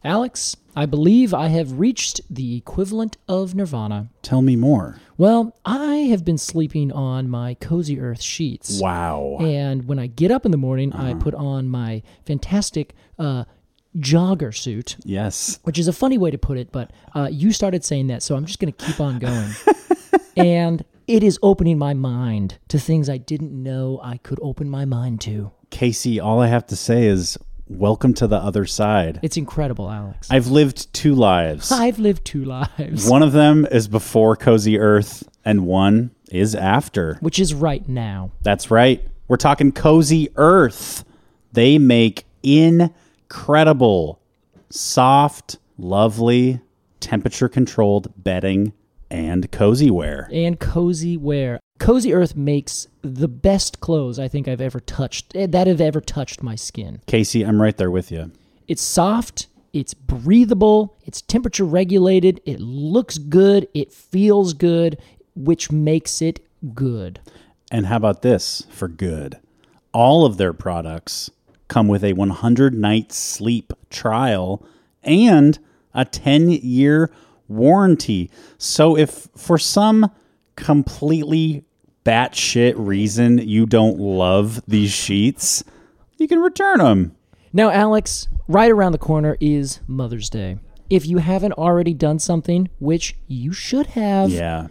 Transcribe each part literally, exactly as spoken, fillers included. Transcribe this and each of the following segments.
Alex, I believe I have reached the equivalent of nirvana. Tell me more. Well, I have been sleeping on my Cozy Earth sheets. Wow. And when I get up in the morning, uh-huh. I put on my fantastic uh, jogger suit. Yes. Which is a funny way to put it, but uh, you started saying that, so I'm just going to keep on going. And it is opening my mind to things I didn't know I could open my mind to. Casey, all I have to say is welcome to the other side. It's incredible, Alex. I've lived two lives. I've lived two lives. One of them is before Cozy Earth, and one is after. Which is right now. That's right. We're talking Cozy Earth. They make incredible, soft, lovely, temperature-controlled bedding and cozy wear. And cozy wear. Cozy Earth makes the best clothes I think I've ever touched, that have ever touched my skin. Casey, I'm right there with you. It's soft, it's breathable, it's temperature regulated, it looks good, it feels good, which makes it good. And how about this for good? All of their products come with a one hundred night sleep trial and a ten-year warranty. So if for some completely batshit reason you don't love these sheets, you can return them. Now, Alex, right around the corner is Mother's Day. If you haven't already done something, which you should have, yeah,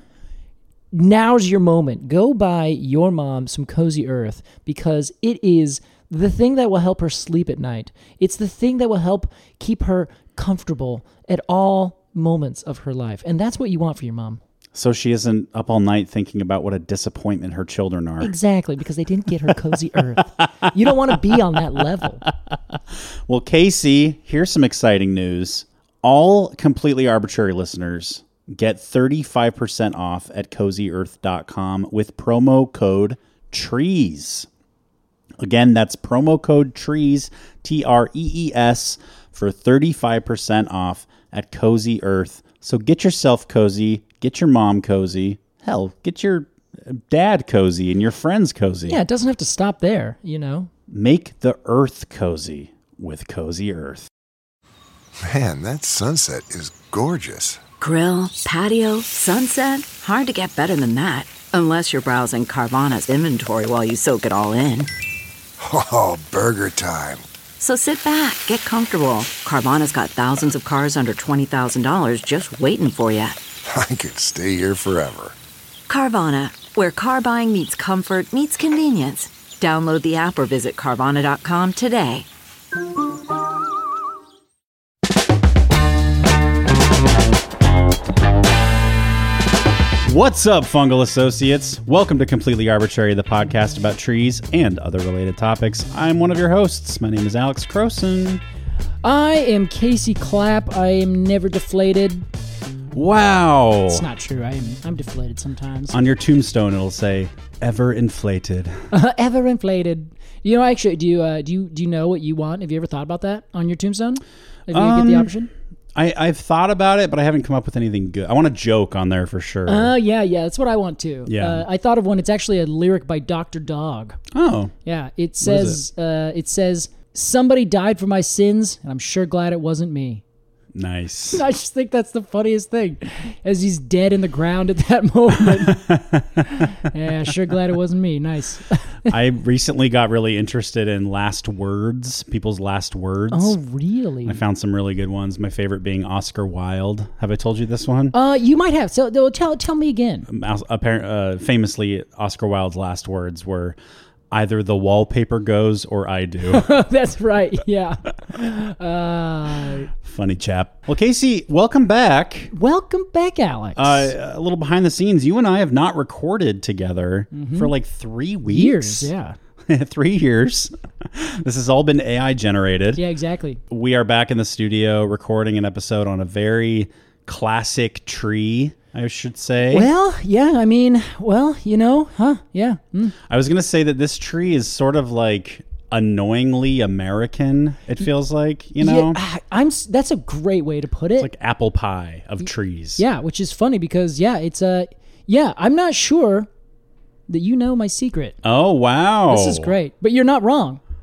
now's your moment. Go buy your mom some Cozy Earth because it is the thing that will help her sleep at night. It's the thing that will help keep her comfortable at all moments of her life. And that's what you want for your mom. So she isn't up all night thinking about what a disappointment her children are. Exactly, because they didn't get her Cozy Earth. You don't want to be on that level. Well, Casey, here's some exciting news. All Completely Arbitrary listeners get thirty-five percent off at cozy earth dot com with promo code TREES. Again, that's promo code TREES, T R E E S, for thirty-five percent off at Cozy Earth. So get yourself cozy, get your mom cozy, hell, get your dad cozy and your friends cozy. Yeah, it doesn't have to stop there, you know. Make the earth cozy with Cozy Earth. Man, that sunset is gorgeous. Grill, patio, sunset. Hard to get better than that. Unless you're browsing Carvana's inventory while you soak it all in. Oh, burger time. So sit back, get comfortable. Carvana's got thousands of cars under twenty thousand dollars just waiting for you. I could stay here forever. Carvana, where car buying meets comfort, meets convenience. Download the app or visit Carvana dot com today. What's up, Fungal Associates? Welcome to Completely Arbitrary, the podcast about trees and other related topics. I'm one of your hosts. My name is Alex Croson. I am Casey Clapp. I am never deflated. Wow. It's not true. I am, I'm deflated sometimes. On your tombstone, it'll say, ever inflated. Uh, ever inflated. You know, actually, do you, uh, do you do you know what you want? Have you ever thought about that on your tombstone? If you um, get the option? I, I've thought about it, but I haven't come up with anything good. I want a joke on there for sure. Uh, yeah, yeah, that's what I want too. Yeah. Uh, I thought of one. It's actually a lyric by Doctor Dog. Oh. Yeah, it says, it? Uh, it says, somebody died for my sins, and I'm sure glad it wasn't me. Nice. I just think that's the funniest thing, as he's dead in the ground at that moment. Yeah, sure glad it wasn't me. Nice. I recently got really interested in last words, people's last words. Oh, really? I found some really good ones. My favorite being Oscar Wilde. Have I told you this one? Uh, you might have. So tell tell me again. Apparently, uh, famously, Oscar Wilde's last words were, either the wallpaper goes or I do. That's right. Yeah. Uh, Funny chap. Well, Casey, welcome back. Welcome back, Alex. Uh, a little behind the scenes. You and I have not recorded together mm-hmm. for like three weeks. Years, yeah. Three years. This has all been A I generated. Yeah, exactly. We are back in the studio recording an episode on a very classic tree, I should say. Well, yeah, I mean, well, you know, huh? Yeah. Mm. I was going to say that this tree is sort of like annoyingly American, it feels like, you know? Yeah, I'm, that's a great way to put it. It's like apple pie of trees. Yeah, which is funny because, yeah, it's a, yeah, I'm not sure that you know my secret. Oh, wow. This is great, but you're not wrong.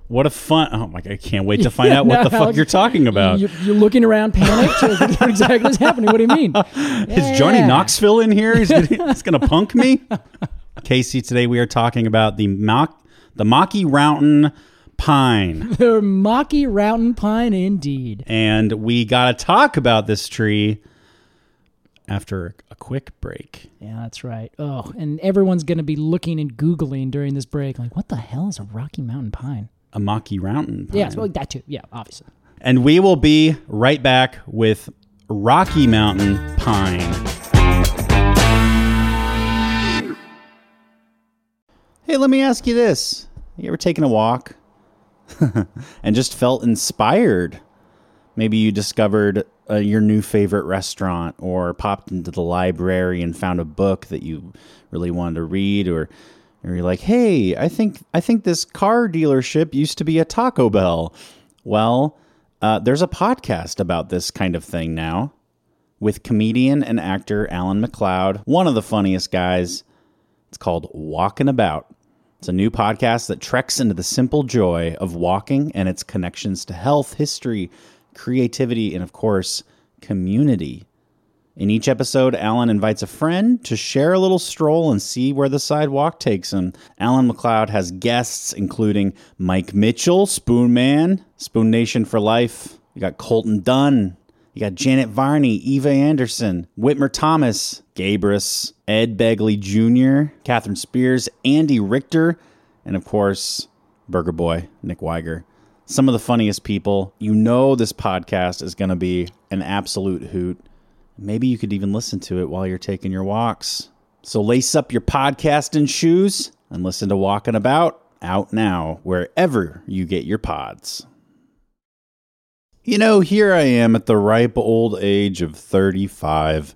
What a fun! Oh my! I can't wait to find out No, what the fuck Alex, you're talking about. You're, you're looking around, panicked. What exactly is happening? What do you mean? Is Johnny Yeah. Knoxville in here? He's gonna, he's gonna punk me. Casey, today we are talking about the mock, the Mocky Rountain Pine, The Mocky Rountain Pine, indeed. and we gotta talk about this tree after a quick break. Yeah, that's right. Oh, and everyone's going to be looking and Googling during this break, like, what the hell is a Rocky Mountain Pine? A Mocky Rountain Pine. Yeah, well, that too. Yeah, obviously. And we will be right back with Rocky Mountain Pine. Hey, let me ask you this. You ever taken a walk and just felt inspired? Maybe you discovered uh, your new favorite restaurant, or popped into the library and found a book that you really wanted to read, or or you're like, hey, I think I think this car dealership used to be a Taco Bell. Well, uh, there's a podcast about this kind of thing now with comedian and actor Alan McLeod, one of the funniest guys. It's called Walking About. It's a new podcast that treks into the simple joy of walking and its connections to health, history, creativity, and of course, community. In each episode, Alan invites a friend to share a little stroll and see where the sidewalk takes him. Alan McLeod has guests including Mike Mitchell, Spoon Man, Spoon Nation for life. You got Colton Dunn. You got Janet Varney, Eva Anderson, Whitmer Thomas, Gabrus, Ed Begley Junior, Catherine Spears, Andy Richter, and of course, Burger Boy, Nick Weiger. Some of the funniest people. You know this podcast is going to be an absolute hoot. Maybe you could even listen to it while you're taking your walks. So lace up your podcasting shoes and listen to Walking About, out now, wherever you get your pods. You know, here I am at the ripe old age of thirty-five.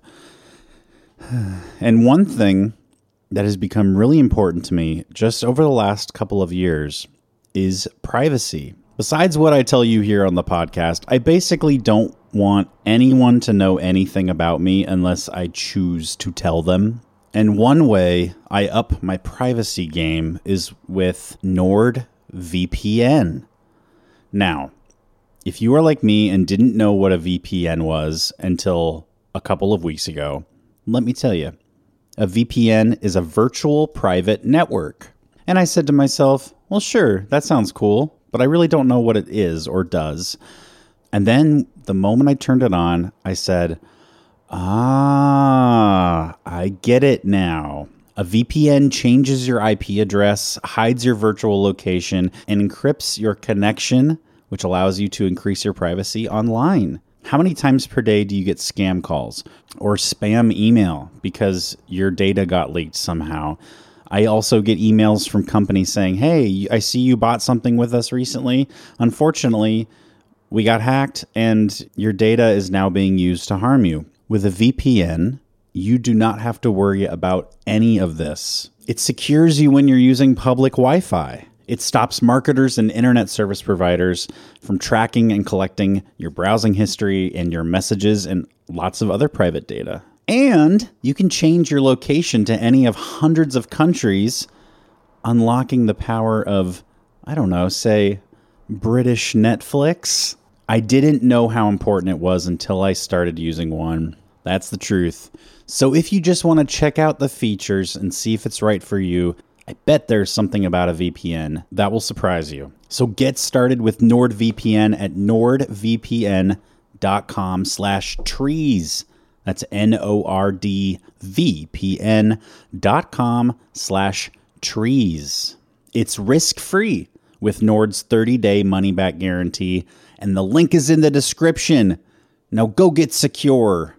And one thing that has become really important to me just over the last couple of years is privacy. Besides what I tell you here on the podcast, I basically don't want anyone to know anything about me unless I choose to tell them. And one way I up my privacy game is with NordVPN. Now, if you are like me and didn't know what a V P N was until a couple of weeks ago, let me tell you, a V P N is a virtual private network. And I said to myself, well, sure, that sounds cool, but I really don't know what it is or does. And then the moment I turned it on, I said, ah, I get it now. A V P N changes your I P address, hides your virtual location, and encrypts your connection, which allows you to increase your privacy online. How many times per day do you get scam calls or spam email because your data got leaked somehow? I also get emails from companies saying, hey, I see you bought something with us recently. Unfortunately, we got hacked and your data is now being used to harm you. With a V P N, you do not have to worry about any of this. It secures you when you're using public Wi-Fi. It stops marketers and internet service providers from tracking and collecting your browsing history and your messages and lots of other private data. And you can change your location to any of hundreds of countries, unlocking the power of, I don't know, say, British Netflix. I didn't know how important it was until I started using one. That's the truth. So if you just want to check out the features and see if it's right for you, I bet there's something about a V P N that will surprise you. So get started with NordVPN at nordvpn.com slash trees. That's N-O-R-D-V-P-N dot com slash trees. It's risk-free with Nord's thirty-day money-back guarantee, and the link is in the description. Now go get secure.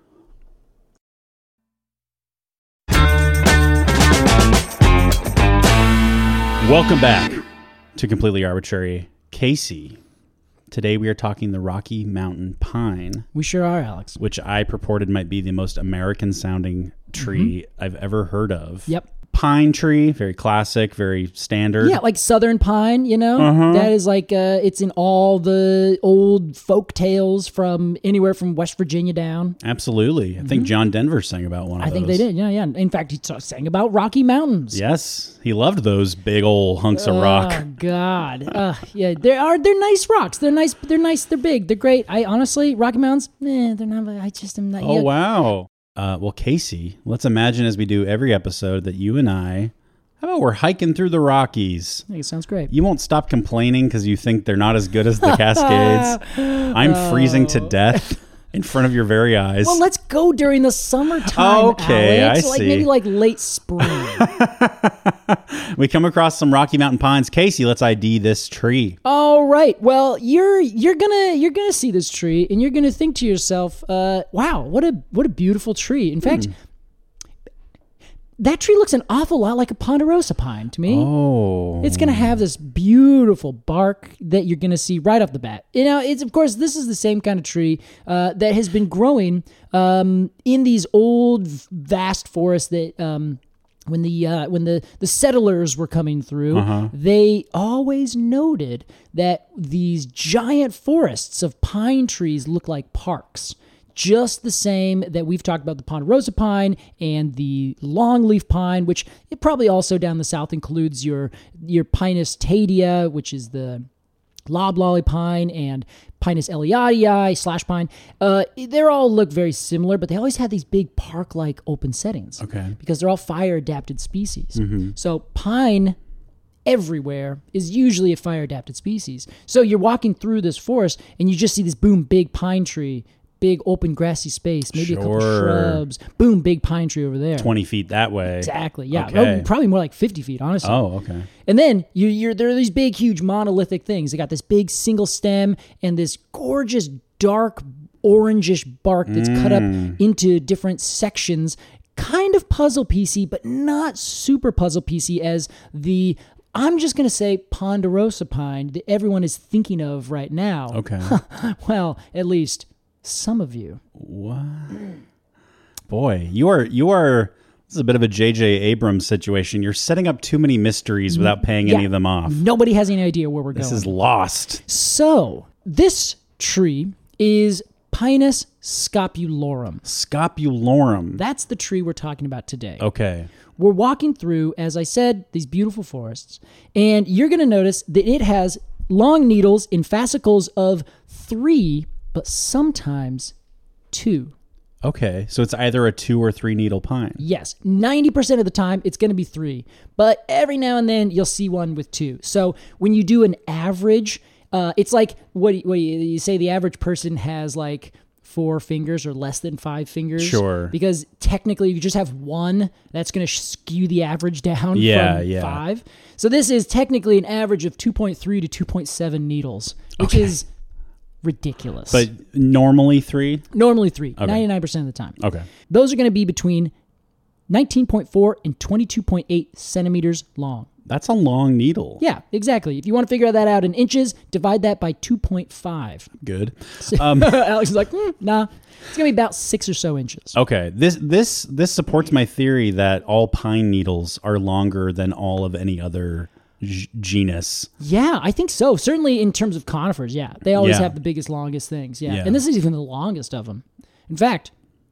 Welcome back to Completely Arbitrary. Casey, today we are talking the Rocky Mountain Pine. We sure are, Alex. Which I purported might be the most American-sounding tree mm-hmm. I've ever heard of. Yep. pine tree, very classic, very standard. Yeah, like Southern Pine, you know? Uh-huh. That is like, uh, it's in all the old folk tales from anywhere from West Virginia down. Absolutely. I think John Denver sang about one of I those. think they did, yeah, yeah. In fact, he t- sang about Rocky Mountains. Yes, he loved those big old hunks of rock. Oh God, uh, yeah, they are. They're nice rocks. They're nice. They're nice. They're big. They're great. I honestly, Rocky Mountains, eh, they're not. I just am not. Oh, yeah. wow. Uh, well, Casey, let's imagine as we do every episode that you and I, how about we're hiking through the Rockies? I think it sounds great. You won't stop complaining because you think they're not as good as the Cascades. I'm freezing to death in front of your very eyes. Well, let's go during the summertime. Okay, Alex. I like see. Maybe like late spring. We come across some Rocky Mountain pines. Casey, let's I D this tree. All right. Well, you're you're gonna you're gonna see this tree and you're gonna think to yourself, uh, "Wow, what a what a beautiful tree." In fact, that tree looks an awful lot like a ponderosa pine to me. Oh. It's going to have this beautiful bark that you're going to see right off the bat. You know, it's of course, this is the same kind of tree uh, that has been growing um, in these old, vast forests that um, when the uh, when the, the settlers were coming through, Uh-huh. they always noted that these giant forests of pine trees look like parks. Just the same that we've talked about the ponderosa pine and the longleaf pine, which it probably also down the south includes your your Pinus tadia, which is the loblolly pine, and Pinus eliadii slash pine. Uh, they all look very similar, but they always have these big park-like open settings. Okay. Because they're all fire-adapted species. So pine everywhere is usually a fire-adapted species. So you're walking through this forest and you just see this boom, big pine tree, big open grassy space, maybe a couple Sure. shrubs, boom, big pine tree over there. twenty feet that way. Exactly, yeah. Okay. Oh, probably more like fifty feet, honestly. Oh, okay. And then you, you're there are these big, huge monolithic things. They got this big single stem and this gorgeous dark orangish bark that's cut up into different sections. Kind of puzzle piecey, but not super puzzle piecey as the, I'm just going to say ponderosa pine that everyone is thinking of right now. Okay. Well, at least some of you. What? Boy, you are you are. This is a bit of a J J Abrams situation. You're setting up too many mysteries without paying any Yeah. of them off. Nobody has any idea where we're This going. is lost. So, this tree is Pinus scopulorum. Scopulorum. That's the tree we're talking about today. Okay. We're walking through, as I said, these beautiful forests, and you're going to notice that it has long needles in fascicles of three, but sometimes two. Okay. So it's either a two or three needle pine. Yes, ninety percent of the time it's going to be three, but every now and then you'll see one with two. So when you do an average, uh, it's like what, what you, you say the average person has like four fingers or less than five fingers. Sure. Because technically you just have one, that's going to skew the average down Yeah, from yeah. five. So this is technically an average of two point three to two point seven needles, which is ridiculous. But normally three? Normally three, ninety-nine percent of the time. Okay. Those are going to be between nineteen point four and twenty-two point eight centimeters long. That's a long needle. Yeah, exactly. If you want to figure that out in inches, divide that by two point five. Good. Alex is like, mm, nah, it's going to be about six or so inches. Okay. This this this supports my theory that all pine needles are longer than all of any other g- genus. Yeah, I think so. Certainly in terms of conifers, yeah. They always Yeah. have the biggest, longest things. Yeah. Yeah. And this is even the longest of them. In fact,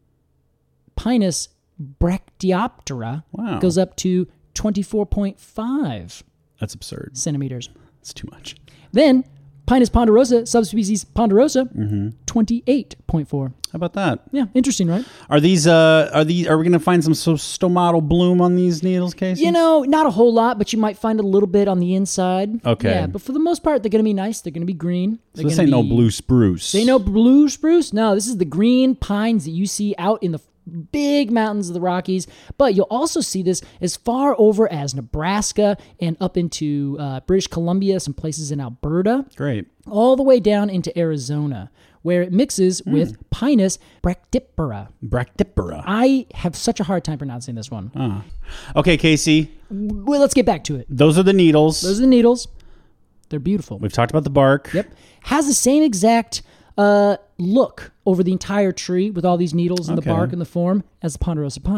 Pinus brachyoptera Wow. goes up to twenty-four point five That's absurd. centimeters. It's too much. Then Pinus ponderosa, subspecies ponderosa, Mm-hmm. twenty-eight point four. How about that? Yeah, interesting, right? Are these uh are these are we gonna find some so stomatal bloom on these needles, Casey? You know, not a whole lot, but you might find a little bit on the inside. Okay. Yeah, but for the most part, they're going to be nice. They're going to be green. so They're this gonna ain't no be- blue spruce. They no blue spruce. No, this is the green pines that you see out in the big mountains of the Rockies. But you'll also see this as far over as Nebraska and up into uh, British Columbia, some places in Alberta, Great. all the way down into Arizona, where it mixes Hmm. with Pinus brachyptera. Brachyptera. I have such a hard time pronouncing this one. Ah. Okay, Casey. Well, let's get back to it. Those are the needles. Those are the needles. They're beautiful. We've talked about the bark. Yep. Has the same exact uh, look over the entire tree with all these needles and Okay. the bark and the form as the ponderosa pine.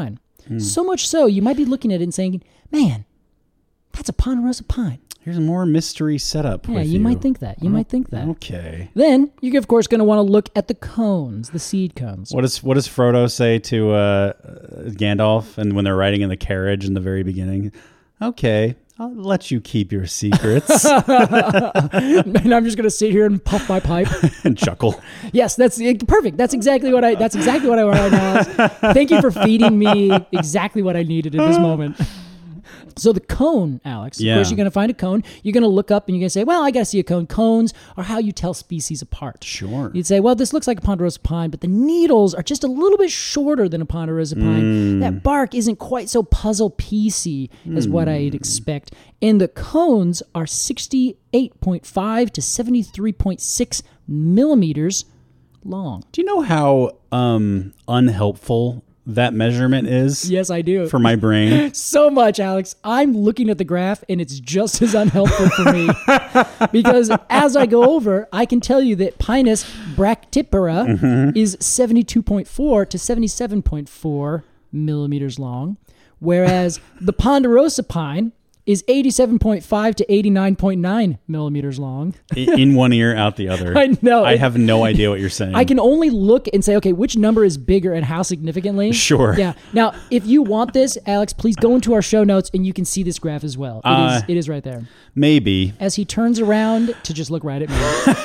So much so, you might be looking at it and saying, man, that's a ponderosa pine. Here's more mystery setup. Yeah, with you, you might think that. You might think that. Okay. Then you're, of course, going to want to look at the cones, the seed cones. What does what does Frodo say to uh, Gandalf, and when they're riding in the carriage in the very beginning? Okay, I'll let you keep your secrets. And I'm just going to sit here and puff my pipe and chuckle. Yes, that's perfect. That's exactly what I. That's exactly what I want right now. Thank you for feeding me exactly what I needed at this moment. So the cone, Alex, Yeah. of course, you're going to find a cone. You're going to look up and you're going to say, well, I got to see a cone. Cones are how you tell species apart. Sure. You'd say, well, this looks like a ponderosa pine, but the needles are just a little bit shorter than a ponderosa pine. Mm. That bark isn't quite so puzzle piecey as what I'd expect. And the cones are sixty-eight point five to seventy-three point six millimeters long. Do you know how um, unhelpful that measurement is? Yes, I do. For my brain. So much, Alex. I'm looking at the graph and it's just as unhelpful for me because as I go over, I can tell you that Pinus brachypara Mm-hmm. is seventy-two point four to seventy-seven point four millimeters long, whereas the ponderosa pine is eighty-seven point five to eighty-nine point nine millimeters long. In one ear, out the other. I know. I have no idea what you're saying. I can only look and say, okay, which number is bigger and how significantly? Sure. Yeah. Now, if you want this, Alex, please go into our show notes and you can see this graph as well. It Uh, is. It is right there. Maybe. As he turns around to just look right at me.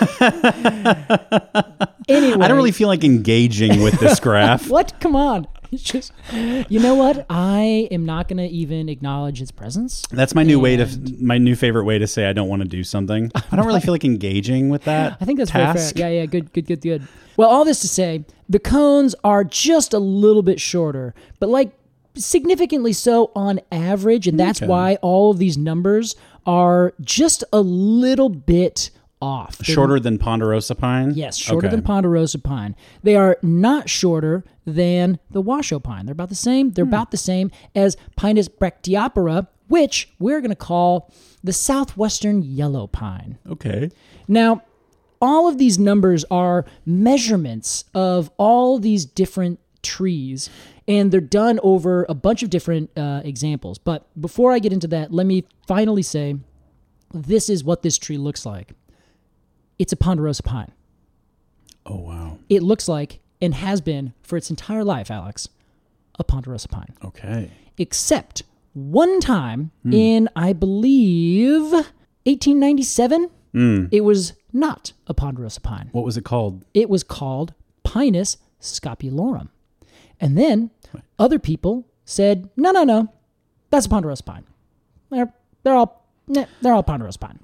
Anyway. I don't really feel like engaging with this graph. What? Come on. It's just, you know what? I am not going to even acknowledge its presence. That's my new way to, my new favorite way to say I don't want to do something. I don't really feel like engaging with that. I think that's task. very fair. Yeah, yeah, good, good, good, good. Well, all this to say, the cones are just a little bit shorter, but like significantly so on average, and that's Okay. why all of these numbers are just a little bit off. They're- Shorter than ponderosa pine? Yes, shorter Okay. than ponderosa pine. They are not shorter than the Washoe pine. They're about the same. They're about the same as Pinus brachypara, which we're going to call the southwestern yellow pine. Okay. Now, all of these numbers are measurements of all these different trees, and they're done over a bunch of different uh, examples. But before I get into that, let me finally say this is what this tree looks like. It's a ponderosa pine. Oh, wow. It looks like, and has been for its entire life, Alex, a ponderosa pine. Okay. Except one time in, I believe, eighteen ninety-seven, it was not a ponderosa pine. What was it called? It was called Pinus scopulorum. And then other people said, no, no, no, that's a ponderosa pine. They're, they're all nah, they're all ponderosa pine.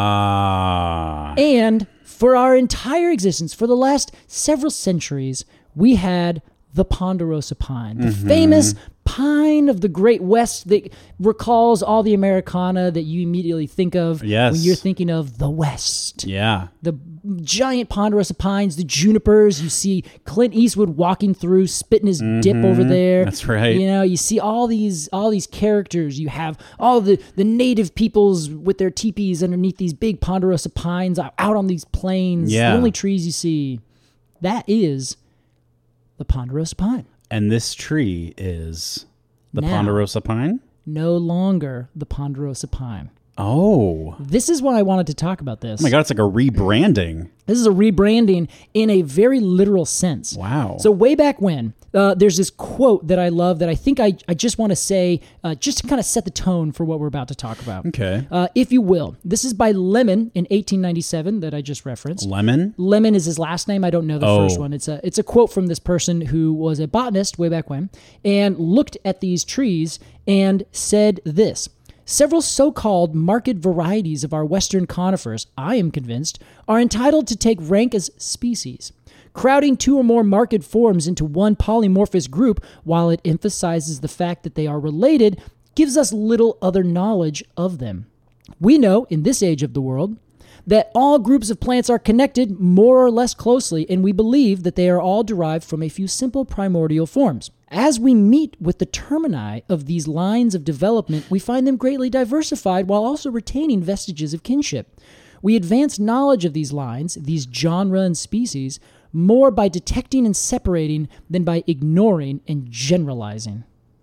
Ah. And for our entire existence, for the last several centuries, we had the ponderosa pine, the Mm-hmm. famous pine of the Great West that recalls all the Americana that you immediately think of Yes. when you're thinking of the West. Yeah. The giant ponderosa pines, the junipers. You see Clint Eastwood walking through, spitting his dip over there. Mm-hmm. That's right. You know, you see all these all these characters. You have all the the native peoples with their teepees underneath these big ponderosa pines out out on these plains. Yeah. The only trees you see. That is the ponderosa pine. And this tree is the Now. ponderosa pine? No longer the ponderosa pine. Oh. This is why I wanted to talk about this. Oh my God, it's like a rebranding. This is a rebranding in a very literal sense. Wow. So way back when, uh, there's this quote that I love that I think I, I just want to say, uh, just to kind of set the tone for what we're about to talk about. Okay. Uh, if you will. This is by Lemon in eighteen ninety-seven that I just referenced. Lemon? Lemon is his last name. I don't know the Oh. first one. It's a it's a quote from this person who was a botanist way back when and looked at these trees and said this. Several so-called marked varieties of our western conifers, I am convinced, are entitled to take rank as species. Crowding two or more marked forms into one polymorphous group, while it emphasizes the fact that they are related, gives us little other knowledge of them. We know, in this age of the world, that all groups of plants are connected more or less closely, and we believe that they are all derived from a few simple primordial forms. As we meet with the termini of these lines of development, we find them greatly diversified while also retaining vestiges of kinship. We advance knowledge of these lines, these genera and species, more by detecting and separating than by ignoring and generalizing.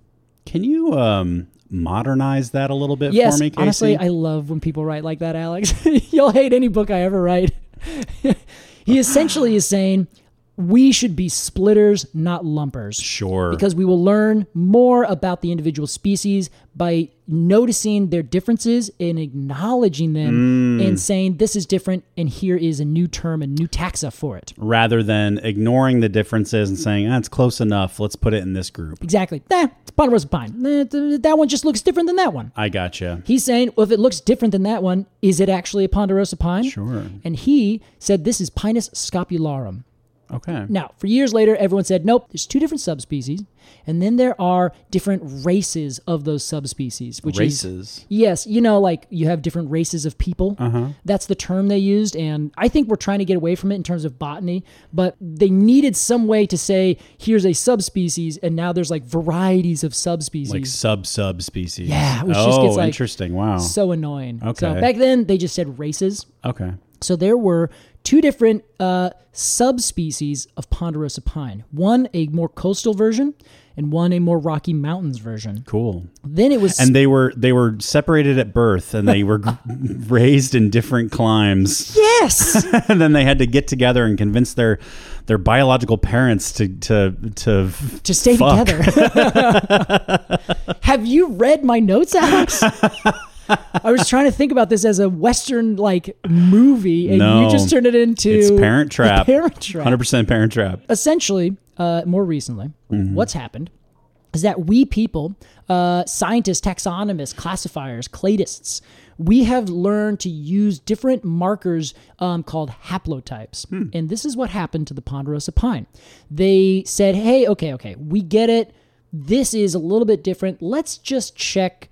Can you um, modernize that a little bit Yes, for me, Casey? honestly, I love when people write like that, Alex. You'll hate any book I ever write. He essentially is saying we should be splitters, not lumpers. Sure. Because we will learn more about the individual species by noticing their differences and acknowledging them Mm. and saying this is different and here is a new term, a new taxa for it. Rather than ignoring the differences and saying, ah, it's close enough, let's put it in this group. Exactly. Nah, it's Ponderosa pine. Nah, th- that one just looks different than that one. I gotcha. He's saying, well, if it looks different than that one, is it actually a Ponderosa pine? Sure. And he said this is Pinus scopularum. Okay. Now, for years later, everyone said, nope, there's two different subspecies. And then there are different races of those subspecies. Which Races? Is, yes. You know, like you have different races of people. Uh-huh. That's the term they used. And I think we're trying to get away from it in terms of botany. But they needed some way to say, here's a subspecies. And now there's like varieties of subspecies. Like sub-subspecies. Yeah, which oh, just gets like interesting. Wow. so annoying. Okay. So back then, they just said races. Okay. So there were two different uh, subspecies of Ponderosa pine. One, a more coastal version, and one, a more Rocky Mountains version. Cool. Then it was... And they were they were separated at birth, and they were g- raised in different climes. Yes! And then they had to get together and convince their their biological parents to to to to stay fuck. together. Have you read my notes, Alex? I was trying to think about this as a Western like movie, and No. you just turned it into It's Parent Trap. Parent Trap. one hundred percent Parent Trap. Essentially, uh, more recently, Mm-hmm. what's happened is that we people, uh, scientists, taxonomists, classifiers, cladists, we have learned to use different markers um, called haplotypes. Hmm. And this is what happened to the Ponderosa pine. They said, hey, okay, okay, we get it. This is a little bit different. Let's just check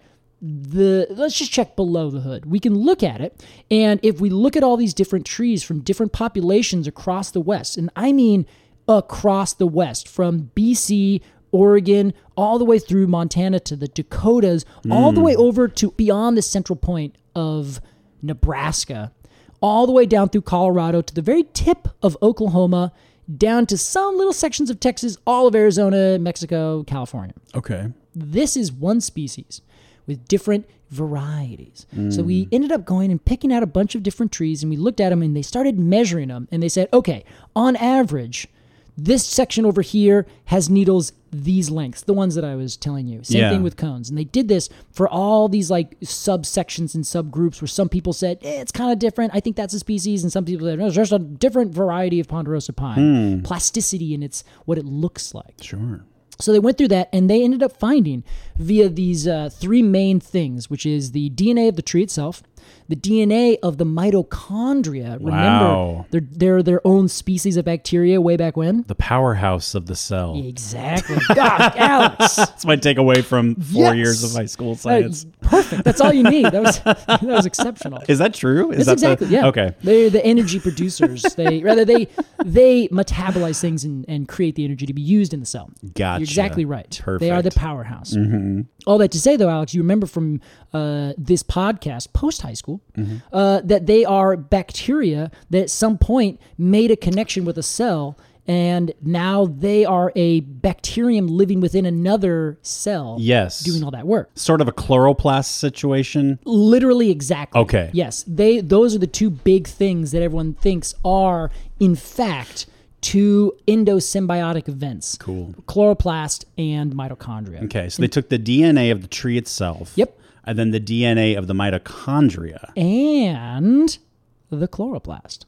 the let's just check below the hood. We can look at it, and if we look at all these different trees from different populations across the West, and I mean across the West, from B C, Oregon, all the way through Montana to the Dakotas, all the way over to beyond the central point of Nebraska, all the way down through Colorado to the very tip of Oklahoma, down to some little sections of Texas, all of Arizona, Mexico, California. Okay. This is one species with different varieties. So we ended up going and picking out a bunch of different trees, and we looked at them, and they started measuring them, and they said, okay, on average, this section over here has needles these lengths, the ones that I was telling you. Same Yeah. thing with cones. And they did this for all these like subsections and subgroups where some people said, eh, it's kind of different. I think that's a species. And some people said, no, it's just a different variety of Ponderosa pine. Plasticity in its what it looks like. Sure. So they went through that, and they ended up finding via these uh, three main things, which is the D N A of the tree itself, the D N A of the mitochondria. Remember, Wow. they're, they're their own species of bacteria way back when. The powerhouse of the cell. Exactly. God, Alex. That's my takeaway from four Yes. years of high school Uh, science. perfect. That's all you need. That was that was exceptional. Is that true? Is That's that exactly the, yeah. Okay. They're the energy producers. They rather they they metabolize things and, and create the energy to be used in the cell. Gotcha. You're exactly right. Perfect. They are the powerhouse. All that to say, though, Alex, you remember from uh, this podcast post high school uh, that they are bacteria that at some point made a connection with a cell, and now they are a bacterium living within another cell. Yes. doing all that work. Sort of a chloroplast situation. Literally, exactly. Okay. Yes, they. Those are the two big things that everyone thinks are, in fact, two endosymbiotic events. Cool. Chloroplast and mitochondria. Okay, so they took the D N A of the tree itself. Yep. And then the D N A of the mitochondria. And the chloroplast.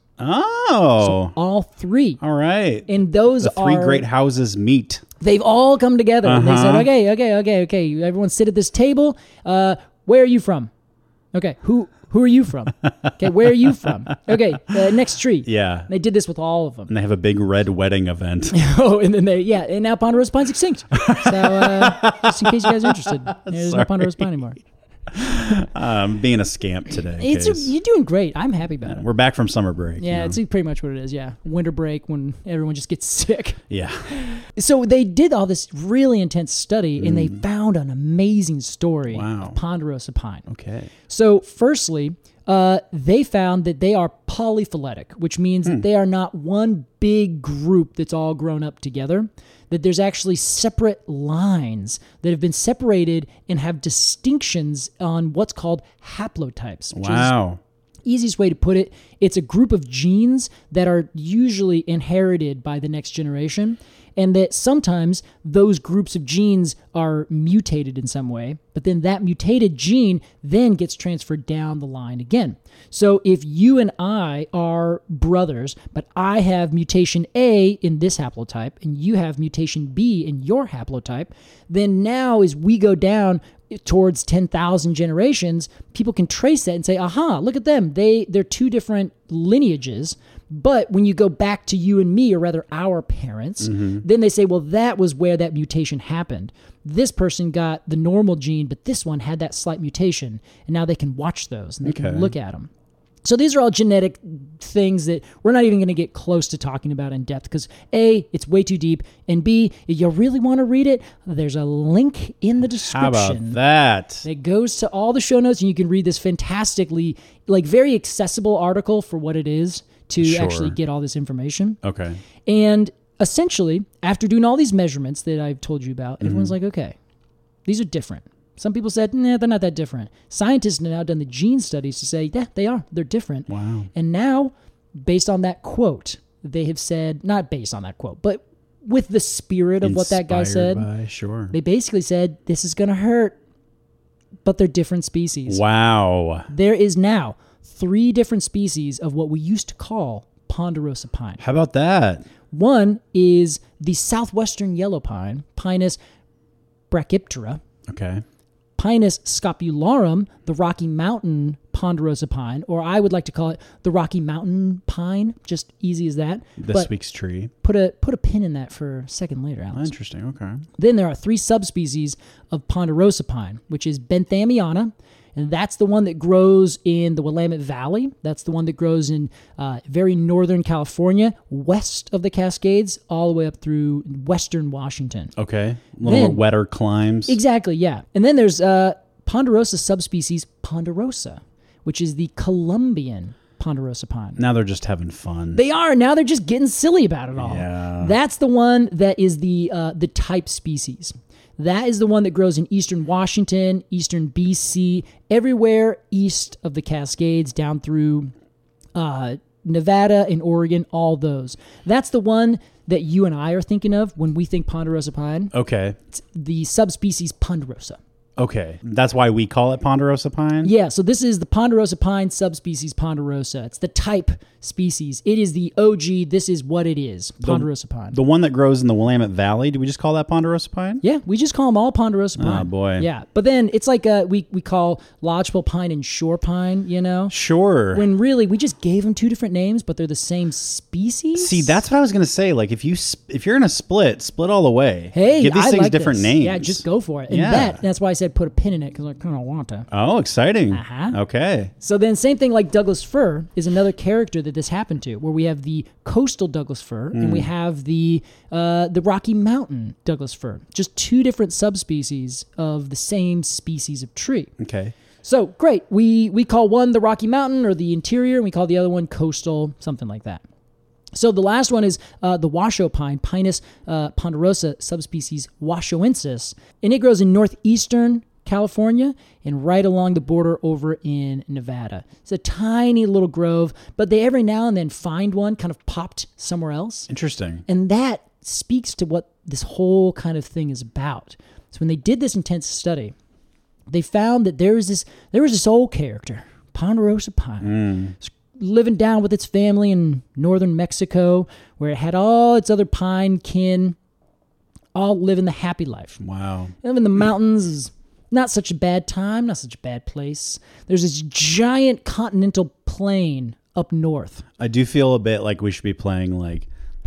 Oh. All three. All right. And those The three are great houses meet. they've all come together. And they said, Uh-huh. okay, okay, okay, okay. Everyone sit at this table. Uh, where are you from? Okay, who who are you from? Okay, where are you from? Okay, uh, next tree. Yeah. They did this with all of them. And they have a big red wedding event. Oh, and then they, yeah, and now Ponderosa pine's extinct. So, uh, just in case you guys are interested, there's no Ponderosa pine anymore. um, being a scamp today. It's Case. you're doing great. I'm happy about it. We're back from summer break. you Yeah, know? it's pretty much what it is. Yeah, winter break when everyone just gets sick. Yeah. So they did all this really intense study, and they found an amazing story Wow. of Ponderosa pine. Okay. So, firstly, uh, they found that they are polyphyletic, which means that they are not one big group that's all grown up together, that there's actually separate lines that have been separated and have distinctions on what's called haplotypes. Which Wow. is, easiest way to put it, it's a group of genes that are usually inherited by the next generation, and that sometimes those groups of genes are mutated in some way, but then that mutated gene then gets transferred down the line again. So if you and I are brothers, but I have mutation A in this haplotype, and you have mutation B in your haplotype, then now as we go down towards ten thousand generations, people can trace that and say, aha, look at them. They, they're two different lineages. But when you go back to you and me, or rather our parents, mm-hmm. then they say, well, that was where that mutation happened. This person got the normal gene, but this one had that slight mutation. And now they can watch those and they Okay. can look at them. So these are all genetic things that we're not even going to get close to talking about in depth because A, it's way too deep, and B, if you really want to read it, there's a link in the How description. about that? It goes to all the show notes, and you can read this fantastically, like very accessible article for what it is to Sure. actually get all this information. Okay. And essentially, after doing all these measurements that I've told you about, everyone's like, okay, these are different. Some people said, nah, they're not that different. Scientists have now done the gene studies to say, yeah, they are. They're different. Wow. And now, based on that quote, they have said, not based on that quote, but with the spirit of what that guy Inspired said, by, sure. they basically said, this is going to hurt, but they're different species. Wow. There is now three different species of what we used to call ponderosa pine. How about that? One is the southwestern yellow pine, Pinus brachyptera. Okay. Pinus scapularum, the Rocky Mountain ponderosa pine, or I would like to call it the Rocky Mountain pine, just easy as that. This but week's tree. put a put a pin in that for a second later, Alex. Interesting. Okay. Then there are three subspecies of ponderosa pine, which is Benthamiana, and that's the one that grows in the Willamette Valley. That's the one that grows in uh, very northern California, west of the Cascades, all the way up through western Washington. Okay. A little Then- wetter climes. Exactly, yeah. And then there's uh, ponderosa subspecies ponderosa, which is the Colombian ponderosa pine. Now they're just having fun. They are. Now they're just getting silly about it all. Yeah. That's the one that is the uh, the type species. That is the one that grows in eastern Washington, eastern B C, everywhere east of the Cascades, down through uh, Nevada and Oregon, all those. That's the one that you and I are thinking of when we think ponderosa pine. Okay. It's the subspecies ponderosa. Okay. That's why we call it ponderosa pine? Yeah, so this is the ponderosa pine subspecies ponderosa. It's the type species. It is the O G. This is what it is, ponderosa pine. The one that grows in the Willamette Valley, do we just call that ponderosa pine? Yeah, we just call them all ponderosa pine. Oh, boy. Yeah, but then it's like uh, we, we call lodgepole pine and shore pine, you know? Sure. When really we just gave them two different names, but they're the same species? See, that's what I was going to say. Like, if, you sp- if you're in a split, split all the way. Hey, Give these I things like different this. names. Yeah, just go for it. And Yeah. that, that's why I said put a pin in it, because I kind of want to. Oh, exciting. Uh-huh. Okay. So then same thing like Douglas fir is another character that this happened to, where we have the coastal Douglas fir and we have the uh, the Rocky Mountain Douglas fir. Just two different subspecies of the same species of tree. Okay. So great. We we call one the Rocky Mountain or the interior, and we call the other one coastal, something like that. So the last one is uh, the Washoe pine, Pinus uh, ponderosa, subspecies washoensis, and it grows in northeastern California and right along the border over in Nevada. It's a tiny little grove, but they every now and then find one kind of popped somewhere else. Interesting. And that speaks to what this whole kind of thing is about. So when they did this intense study, they found that there was this there was this old character, Ponderosa pine, Mm. living down with its family in northern Mexico, where it had all its other pine kin, all living the happy life. Wow. Living in the mountains is not such a bad time, not such a bad place. There's this giant continental plain up north. I do feel a bit like we should be playing like.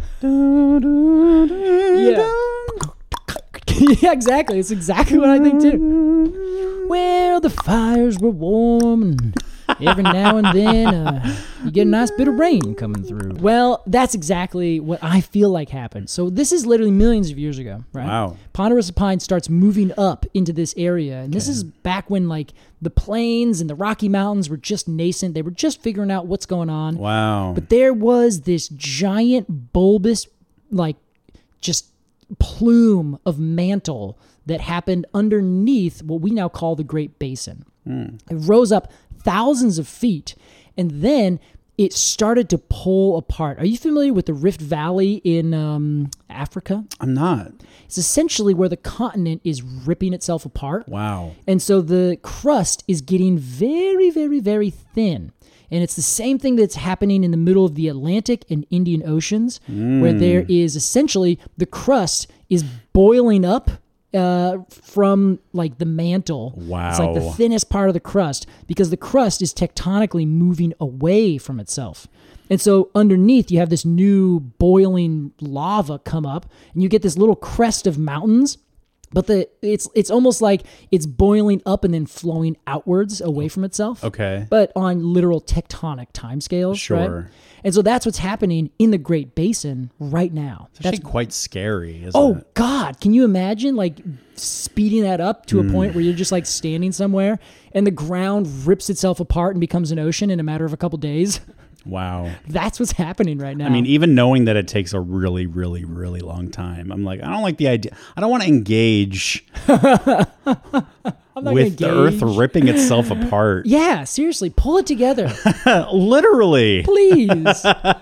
Yeah. Yeah, exactly. It's exactly what I think too. Well, the fires were warm and Every now and then, uh, you get a nice bit of rain coming through. Well, that's exactly what I feel like happened. So this is literally millions of years ago, right? Wow. Ponderosa Pine starts moving up into this area. And this is back when, like, the plains and the Rocky Mountains were just nascent. They were just figuring out what's going on. Wow. But there was this giant bulbous, like, just plume of mantle that happened underneath what we now call the Great Basin. Mm. It rose up thousands of feet, and then it started to pull apart. Are you familiar with the Rift Valley in um, Africa? I'm not. It's essentially where the continent is ripping itself apart. Wow. And so the crust is getting very, very, very thin. And it's the same thing that's happening in the middle of the Atlantic and Indian Oceans, mm. where there is essentially the crust is boiling up uh, from like the mantle. Wow. It's like the thinnest part of the crust because the crust is tectonically moving away from itself. And so underneath you have this new boiling lava come up and you get this little crest of mountains. But the it's it's almost like it's boiling up and then flowing outwards away from itself. Okay. But on literal tectonic timescales, Sure. right? And so that's what's happening in the Great Basin right now. It's actually quite scary, isn't Oh it? God, can you imagine like speeding that up to a point where you're just like standing somewhere and the ground rips itself apart and becomes an ocean in a matter of a couple days? Wow. That's what's happening right now. I mean, even knowing that it takes a really, really, really long time, I'm like, I don't like the idea. I don't want to engage I'm not with the gonna earth engage. ripping itself apart. Yeah, seriously, pull it together. Literally. Please.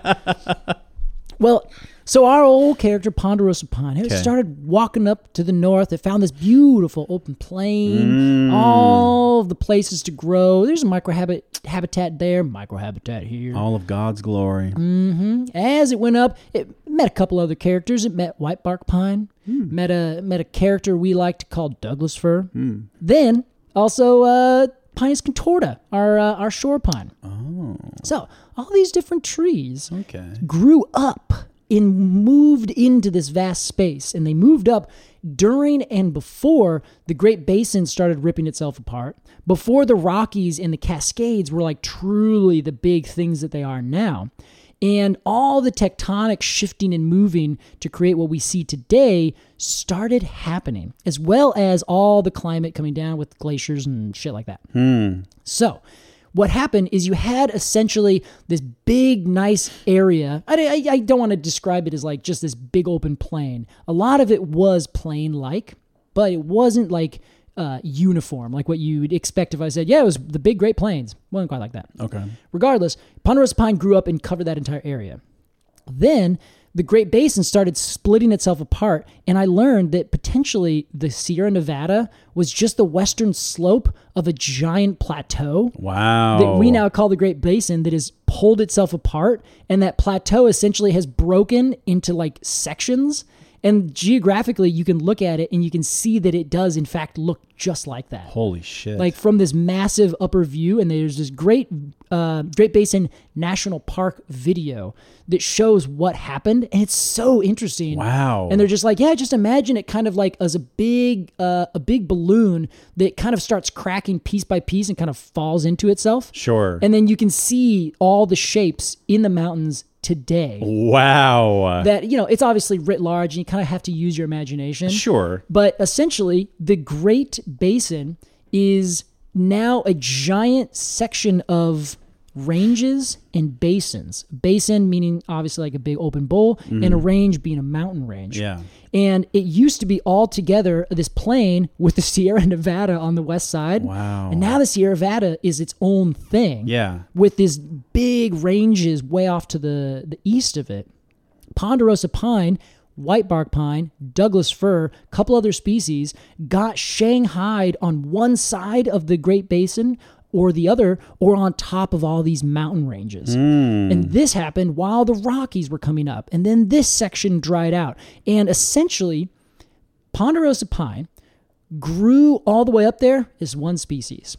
Well, so our old character, Ponderosa Pine, it Okay. started walking up to the north. It found this beautiful open plain, all of the places to grow. There's a microhabit habitat there, microhabitat here. All of God's glory. As it went up, it met a couple other characters. It met Whitebark Pine, met a met a character we like to call Douglas Fir. Then also uh, Pinus contorta, our uh, our shore pine. Oh, so all these different trees Okay. grew up and moved into this vast space, and they moved up during and before the Great Basin started ripping itself apart, before the Rockies and the Cascades were like truly the big things that they are now. And all the tectonic shifting and moving to create what we see today started happening, as well as all the climate coming down with glaciers and shit like that. So what happened is you had essentially this big, nice area. I, I, I don't want to describe it as like just this big open plain. A lot of it was plain-like, but it wasn't like uh, uniform, like what you'd expect if I said, yeah, it was the big Great Plains. It wasn't quite like that. Okay. Regardless, Ponderosa Pine grew up and covered that entire area. Then the Great Basin started splitting itself apart, and I learned that potentially the Sierra Nevada was just the western slope of a giant plateau Wow. that we now call the Great Basin that has pulled itself apart, and that plateau essentially has broken into like sections. And geographically, you can look at it and you can see that it does, in fact, look just like that. Holy shit. Like from this massive upper view, and there's this great uh, Great Basin National Park video that shows what happened, and it's so interesting. Wow. And they're just like, yeah, just imagine it kind of like as a big, uh, a big balloon that kind of starts cracking piece by piece and kind of falls into itself. Sure. And then you can see all the shapes in the mountains today. Wow. That, you know, it's obviously writ large, and you kind of have to use your imagination. Sure. But essentially, the Great Basin is now a giant section of ranges and basins. Basin meaning obviously like a big open bowl, and a range being a mountain range. Yeah. And it used to be all together this plain with the Sierra Nevada on the west side. Wow. And now the Sierra Nevada is its own thing. Yeah. With these big ranges way off to the, the east of it. Ponderosa pine, whitebark pine, Douglas fir, a couple other species got shanghaied on one side of the Great Basin or the other, or on top of all these mountain ranges. Mm. And this happened while the Rockies were coming up. And then this section dried out. And essentially, Ponderosa pine grew all the way up there as one species.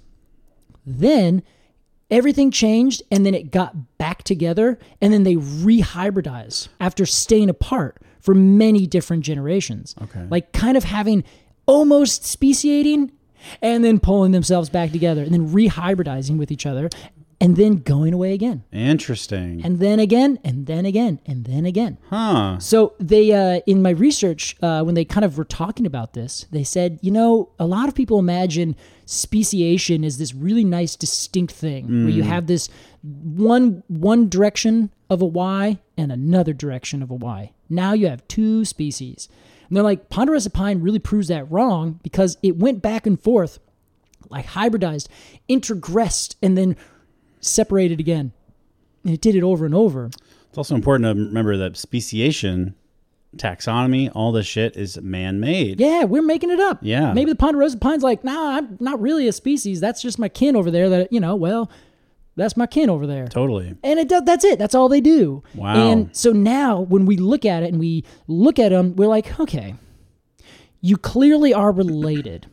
Then everything changed, and then it got back together, and then they rehybridized after staying apart for many different generations. Okay. Like kind of having almost speciating, and then pulling themselves back together, and then rehybridizing with each other. and then going away again. Interesting. And then again, and then again, and then again. Huh. So they, uh, in my research, uh, when they kind of were talking about this, they said, you know, a lot of people imagine speciation is this really nice, distinct thing mm. where you have this one one direction of a Y and another direction of a Y. Now you have two species. And they're like, ponderosa pine really proves that wrong because it went back and forth, like hybridized, intergressed, and then separated again. And it did it over and over. It's also important to remember that speciation, taxonomy, all this shit is man-made. Yeah, we're making it up. Yeah. Maybe the ponderosa pine's like, nah, I'm not really a species. That's just my kin over there that, you know, well, that's my kin over there. Totally. And it does, that's it. That's all they do. Wow. And so now when we look at it and we look at them, we're like, okay, you clearly are related.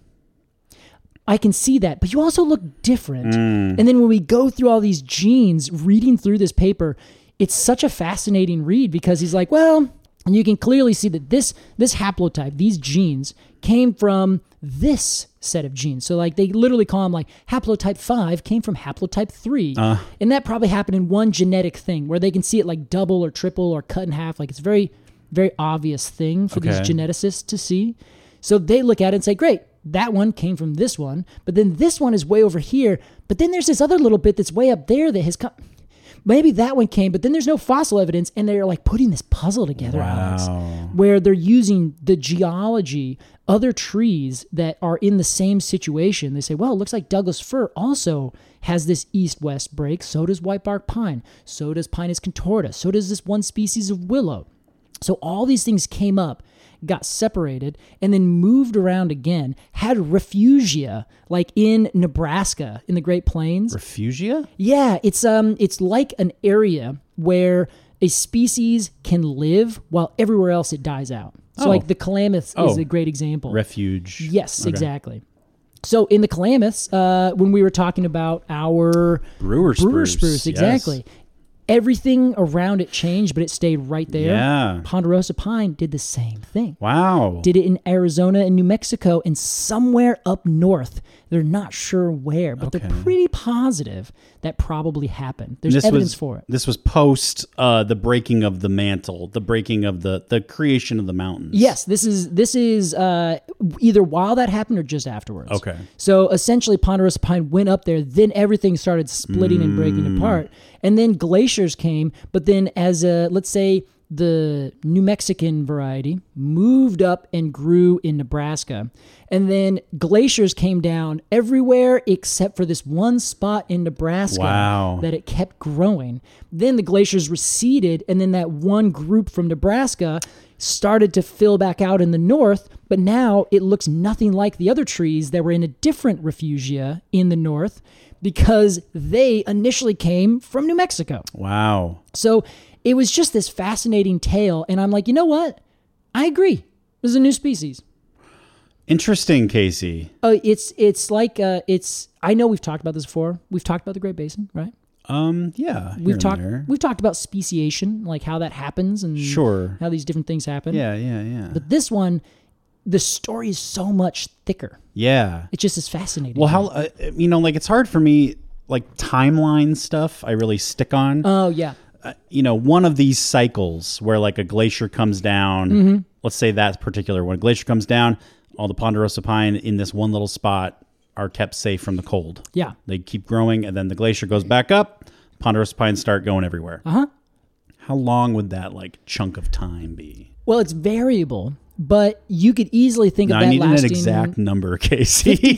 I can see that, but you also look different. Mm. And then when we go through all these genes, reading through this paper, it's such a fascinating read because he's like, well, and you can clearly see that this this haplotype, these genes, came from this set of genes. So like they literally call them like haplotype five came from haplotype three. Uh. And that probably happened in one genetic thing where they can see it like double or triple or cut in half. Like it's a very, very obvious thing for okay. these geneticists to see. So they look at it and say, great, that one came from this one, but then this one is way over here. But then there's this other little bit that's way up there that has come. Maybe that one came, but then there's no fossil evidence, and they're like putting this puzzle together, wow. Alex, where they're using the geology, other trees that are in the same situation. They say, well, it looks like Douglas fir also has this east-west break. So does whitebark pine. So does Pinus contorta. So does this one species of willow. So all these things came up, got separated, and then moved around again, had refugia, like in Nebraska, in the Great Plains. Refugia? Yeah, it's um, it's like an area where a species can live while everywhere else it dies out. So oh. like the Klamath oh. is a great example. Refuge. Yes, okay. exactly. So in the Klamaths, uh, when we were talking about our brewer spruce, brewer spruce exactly. Yes. Everything around it changed, but it stayed right there. Yeah. Ponderosa pine did the same thing. Wow. Did it in Arizona and New Mexico and somewhere up north. They're not sure where, but okay. they're pretty positive that probably happened. There's this evidence was, for it. This was post uh, the breaking of the mantle, the breaking of the the creation of the mountains. Yes, this is this is uh, either while that happened or just afterwards. Okay. So essentially, ponderosa pine went up there. Then everything started splitting mm. and breaking apart, and then glaciers came. But then, as a let's say the New Mexican variety moved up and grew in Nebraska, and then glaciers came down everywhere except for this one spot in Nebraska wow. that it kept growing. Then the glaciers receded, and then that one group from Nebraska started to fill back out in the north, but now it looks nothing like the other trees that were in a different refugia in the north because they initially came from New Mexico. Wow. So it was just this fascinating tale, and I'm like, you know what? I agree. This is a new species. Interesting, Casey. Uh, it's it's like uh, it's. I know we've talked about this before. We've talked about the Great Basin, right? Um, yeah. We've talked. We've talked about speciation, like how that happens, and sure. how these different things happen. Yeah, yeah, yeah. But this one, the story is so much thicker. Yeah, it just is fascinating. Well, how uh, you know, like it's hard for me, like timeline stuff. I really stick on. Oh yeah. Uh, you know, one of these cycles where like a glacier comes down. Mm-hmm. Let's say that particular one, glacier comes down. All the ponderosa pine in this one little spot are kept safe from the cold. Yeah. They keep growing, and then the glacier goes back up. Ponderosa pines start going everywhere. Uh-huh. How long would that like chunk of time be? Well, it's variable, but you could easily think no, of that I need lasting... an exact number, Casey.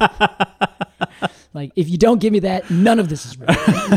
Like, if you don't give me that, none of this is real.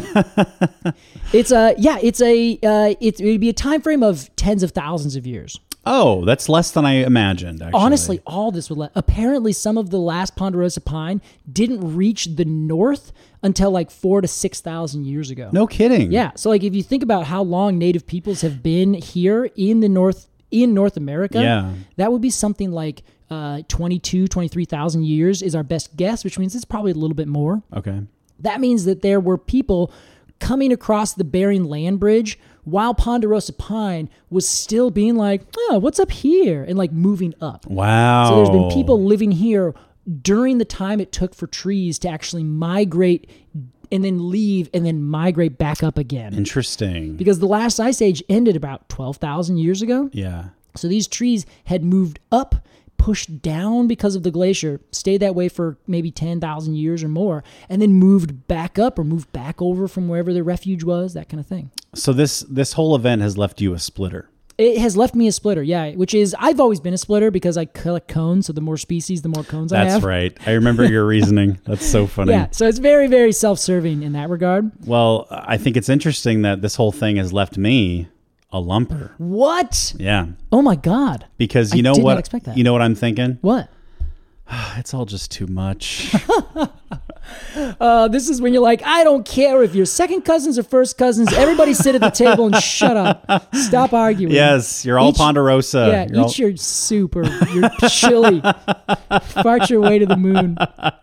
It's a, yeah, it's a, uh, it would be a time frame of tens of thousands of years. Oh, that's less than I imagined, actually. Honestly, all this would... Le- Apparently, some of the last ponderosa pine didn't reach the north until like four to six thousand years ago. No kidding. Yeah. So, like, if you think about how long native peoples have been here in the North, in North America, yeah. that would be something like uh, twenty-two, twenty-three thousand years is our best guess, which means it's probably a little bit more. Okay. That means that there were people coming across the Bering Land Bridge while ponderosa pine was still being like, oh, what's up here? And like moving up. Wow. So there's been people living here during the time it took for trees to actually migrate and then leave and then migrate back up again. Interesting. Because the last ice age ended about twelve thousand years ago. Yeah. So these trees had moved up, pushed down because of the glacier, stayed that way for maybe ten thousand years or more, and then moved back up or moved back over from wherever the refuge was, that kind of thing. So this this whole event has left you a splitter. It has left me a splitter, yeah, which is, I've always been a splitter because I collect cones, so the more species, the more cones I have. That's right. I remember your reasoning. That's so funny. Yeah, so it's very, very self-serving in that regard. Well, I think it's interesting that this whole thing has left me a lumper. What? Yeah. Oh my God. Because you I know did not what? expect that. You know what I'm thinking? What? It's all just too much. Uh, this is when you're like, I don't care if you're second cousins or first cousins. Everybody sit at the table and shut up. Stop arguing. Yes, you're all Each- Ponderosa. Yeah, You're all- eat your soup or your chili. Fart your way to the moon.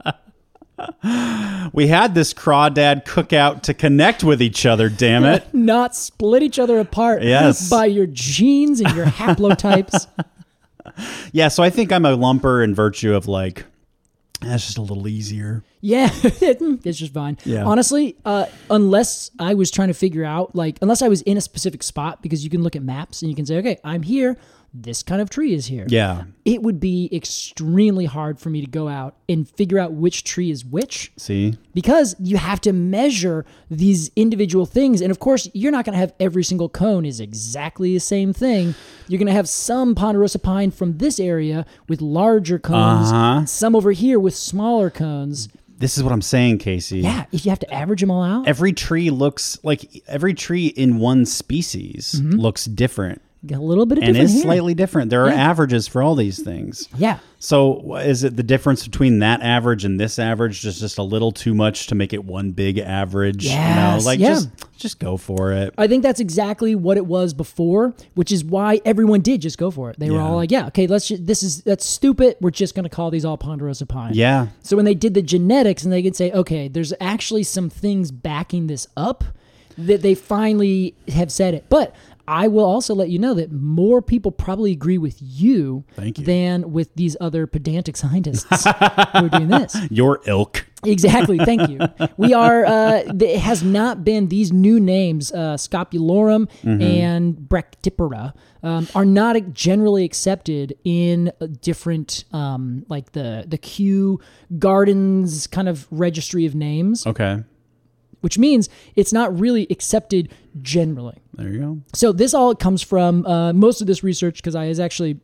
We had this crawdad cookout to connect with each other, damn it. Not split each other apart Yes. by your genes and your haplotypes. Yeah, so I think I'm a lumper in virtue of like, that's just a little easier. Yeah, it's just fine. Yeah. Honestly, uh, unless I was trying to figure out, like, unless I was in a specific spot, because you can look at maps and you can say, okay, I'm here. This kind of tree is here. Yeah. It would be extremely hard for me to go out and figure out which tree is which, See? because you have to measure these individual things. And of course, you're not going to have every single cone is exactly the same thing. You're going to have some ponderosa pine from this area with larger cones, Uh-huh. some over here with smaller cones. This is what I'm saying, Casey. Yeah, if you have to average them all out. Every tree looks like every tree in one species looks different. Got a little bit of And different is here. slightly different. There are Yeah. averages for all these things. Yeah. So is it the difference between that average and this average just just a little too much to make it one big average? Yes, You know, like yeah. just just go for it. I think that's exactly what it was before, which is why everyone did just go for it. They were Yeah. all like, yeah, okay, let's just, this is, that's stupid. We're just going to call these all ponderosa pine. Yeah. So when they did the genetics and they could say, okay, there's actually some things backing this up, that they finally have said it. But I will also let you know that more people probably agree with you, Thank you. than with these other pedantic scientists who are doing this. Your ilk. Exactly. Thank you. We are, uh, th- it has not been these new names, uh, Scopulorum and Brachypara, um, are not generally accepted in uh, different, um, like the, the Kew Gardens kind of registry of names, Okay. which means it's not really accepted generally. There you go. So this all comes from uh, most of this research, because I was actually,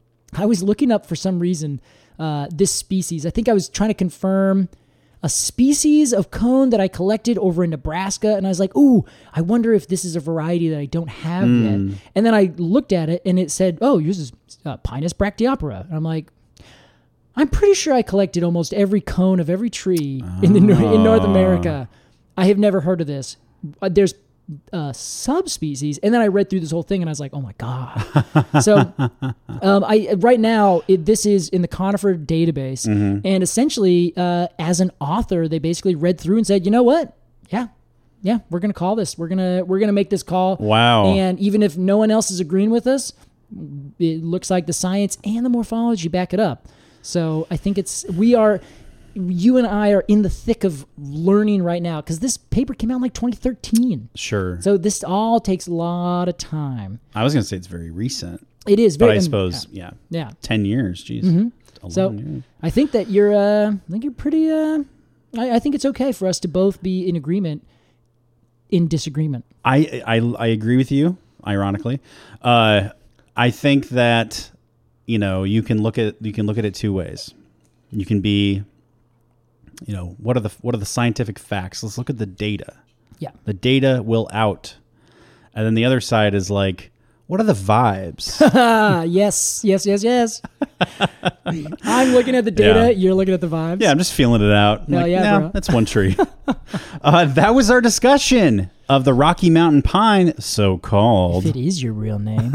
I was looking up for some reason uh, this species. I think I was trying to confirm a species of cone that I collected over in Nebraska, and I was like, ooh, I wonder if this is a variety that I don't have yet. And then I looked at it, and it said, oh, yours is uh, Pinus brachyopera. And I'm like, I'm pretty sure I collected almost every cone of every tree in the Nor- in North America. I have never heard of this. Uh, there's uh, subspecies, and then I read through this whole thing, and I was like, "Oh my god!" So, um, I right now it, this is in the conifer database, and essentially, uh, as an author, they basically read through and said, "You know what? Yeah, yeah, we're gonna call this. We're gonna we're gonna make this call. Wow. And even if no one else is agreeing with us, it looks like the science and the morphology back it up. So I think it's we are." You and I are in the thick of learning right now, because this paper came out in like twenty thirteen. Sure. So this all takes a lot of time. I was going to say it's very recent, It is but very. I suppose, yeah. Yeah. ten years, geez. A So long year. I think that you're. Uh, I think you're pretty. Uh, I, I think it's okay for us to both be in agreement, in disagreement. I, I I agree with you. Ironically, uh, I think that you know you can look at you can look at it two ways. You can be, you know, what are the what are the scientific facts? Let's look at the data. Yeah. The data will out, and then the other side is like, what are the vibes? Ah, yes, yes, yes, yes. I'm looking at the data. Yeah. You're looking at the vibes. Yeah, I'm just feeling it out. I'm Hell like, yeah, nah, bro. that's one tree. uh, that was our discussion of the Rocky Mountain pine, so called. If it is your real name.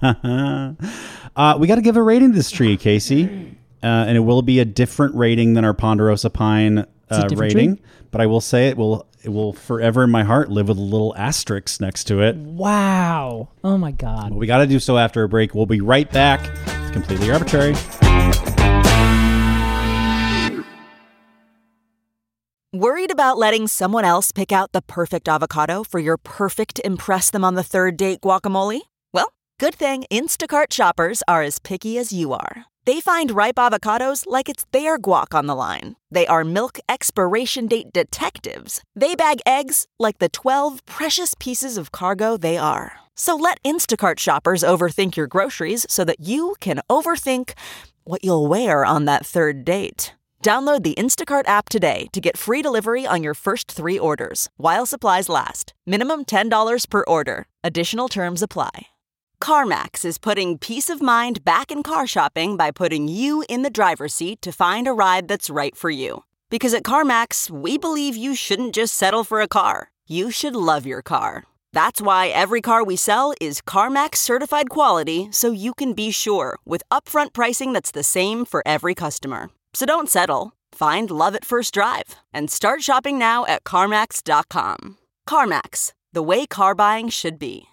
Uh, we got to give a rating to this tree, Casey, uh, and it will be a different rating than our Ponderosa pine a uh, different rating. tree? But I will say it will it will forever in my heart live with a little asterisk next to it. Wow. Oh my God. But we got to do so after a break. We'll be right back. It's completely arbitrary. Worried about letting someone else pick out the perfect avocado for your perfect impress them on the third date guacamole? Well, good thing Instacart shoppers are as picky as you are. They find ripe avocados like it's their guac on the line. They are milk expiration date detectives. They bag eggs like the twelve precious pieces of cargo they are. So let Instacart shoppers overthink your groceries so that you can overthink what you'll wear on that third date. Download the Instacart app today to get free delivery on your first three orders, while supplies last. Minimum ten dollars per order. Additional terms apply. CarMax is putting peace of mind back in car shopping by putting you in the driver's seat to find a ride that's right for you. Because at CarMax, we believe you shouldn't just settle for a car. You should love your car. That's why every car we sell is CarMax certified quality, so you can be sure with upfront pricing that's the same for every customer. So don't settle. Find love at first drive and start shopping now at CarMax dot com. CarMax, the way car buying should be.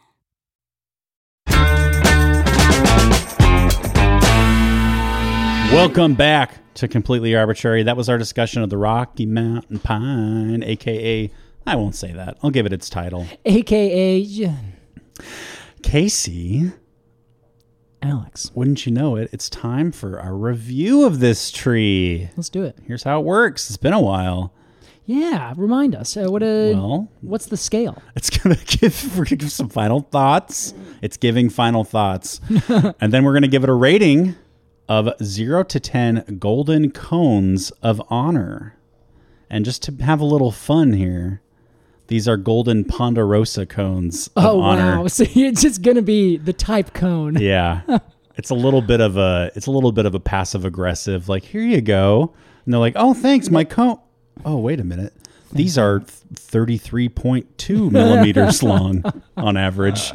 Welcome back to Completely Arbitrary. That was our discussion of the Rocky Mountain Pine, a k a. I won't say that. I'll give it its title. A K A Casey. Alex. Wouldn't you know it, it's time for our review of this tree. Let's do it. Here's how it works. It's been a while. Yeah, remind us. Uh, what a, well, what's the scale? It's going to give, we're gonna give some final thoughts. It's giving final thoughts. And then we're going to give it a rating of zero to ten golden cones of honor. And just to have a little fun here, these are golden Ponderosa cones of oh, honor. wow. So it's just going to be the type cone. Yeah. It's a little bit of a, it's a little bit of a passive aggressive, like, here you go. And they're like, oh, thanks, my cone. Oh, wait a minute. These are thirty-three point two millimeters long on average.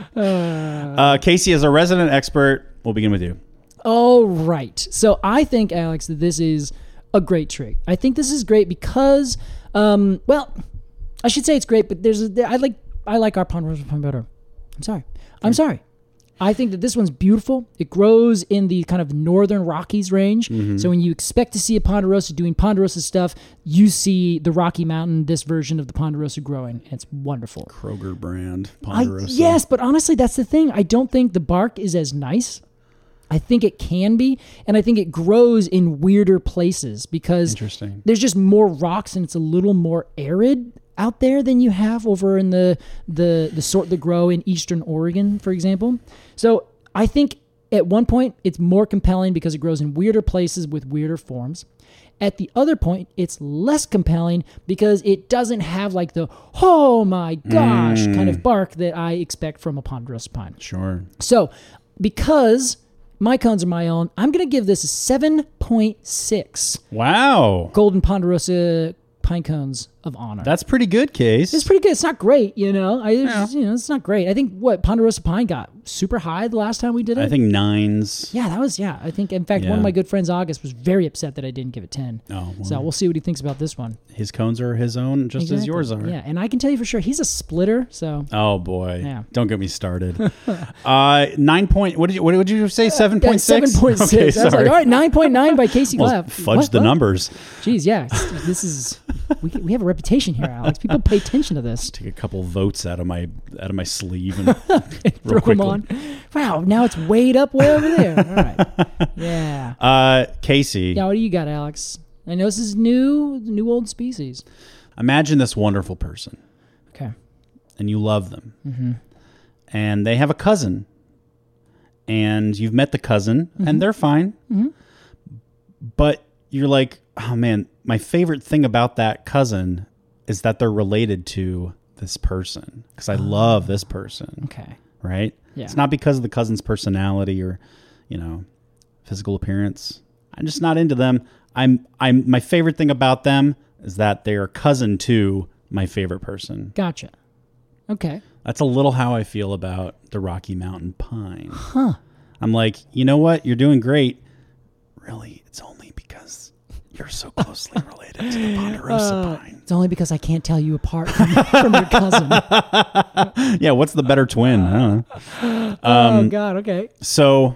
Uh, Casey, as a resident expert, we'll begin with you. All right. So I think, Alex, that this is a great tree. I think this is great because, um, well, I should say it's great, but there's a, I like I like our Ponderosa pine better. I'm sorry. I'm sorry. I think that this one's beautiful. It grows in the kind of northern Rockies range. Mm-hmm. So when you expect to see a Ponderosa doing Ponderosa stuff, you see the Rocky Mountain, this version of the Ponderosa growing. And it's wonderful. Kroger brand Ponderosa. I, yes, but honestly, that's the thing. I don't think the bark is as nice. I think it can be, and I think it grows in weirder places because Interesting. There's just more rocks and it's a little more arid out there than you have over in the the the sort that grow in eastern Oregon, for example. So I think at one point it's more compelling because it grows in weirder places with weirder forms. At the other point, it's less compelling because it doesn't have like the, oh my gosh, mm. kind of bark that I expect from a ponderosa pine. Sure. So because my cones are my own, I'm going to give this a seven point six. Wow. Golden Ponderosa pine cones of honor. That's pretty good, Case. It's pretty good. It's not great, you know. I, Yeah. you know, it's not great. I think what Ponderosa pine got super high the last time we did it. I think nines. Yeah, that was yeah. I think in fact Yeah. one of my good friends, August, was very upset that I didn't give it ten. Oh, well. So we'll see what he thinks about this one. His cones are his own, just as Exactly. yours are. Yeah, and I can tell you for sure he's a splitter. So Oh boy. Yeah. Don't get me started. uh, nine point. What did you? What did you say? Seven yeah, point six. seven point six. Okay, I was like, sorry. all right, nine point nine by Casey Well, Glapp. fudge What? the What? numbers. Jeez, yeah. This is we we have a reputation here, Alex. People pay attention to this. Take a couple votes out of my out of my sleeve and Throw real quickly. them on. Wow, now it's weighed up way over there. All right. Yeah. Uh, Casey, Now, what do you got, Alex? I know this is new, new old species. imagine this wonderful person, Okay. and you love them, mm-hmm. and they have a cousin, and you've met the cousin, Mm-hmm. and they're fine, mm-hmm. but you're like, oh man, my favorite thing about that cousin is that they're related to this person because I love this person. Okay. Right? Yeah. It's not because of the cousin's personality or, you know, physical appearance. I'm just not into them. I'm I'm my favorite thing about them is that they are cousin to my favorite person. Gotcha. Okay. That's a little how I feel about the Rocky Mountain pine. Huh. I'm like, you know what? You're doing great. Really, it's only because you're so closely related to the Ponderosa Uh, pine. It's only because I can't tell you apart from, from your cousin. Yeah, what's the better twin? I don't know. oh, God. Okay. So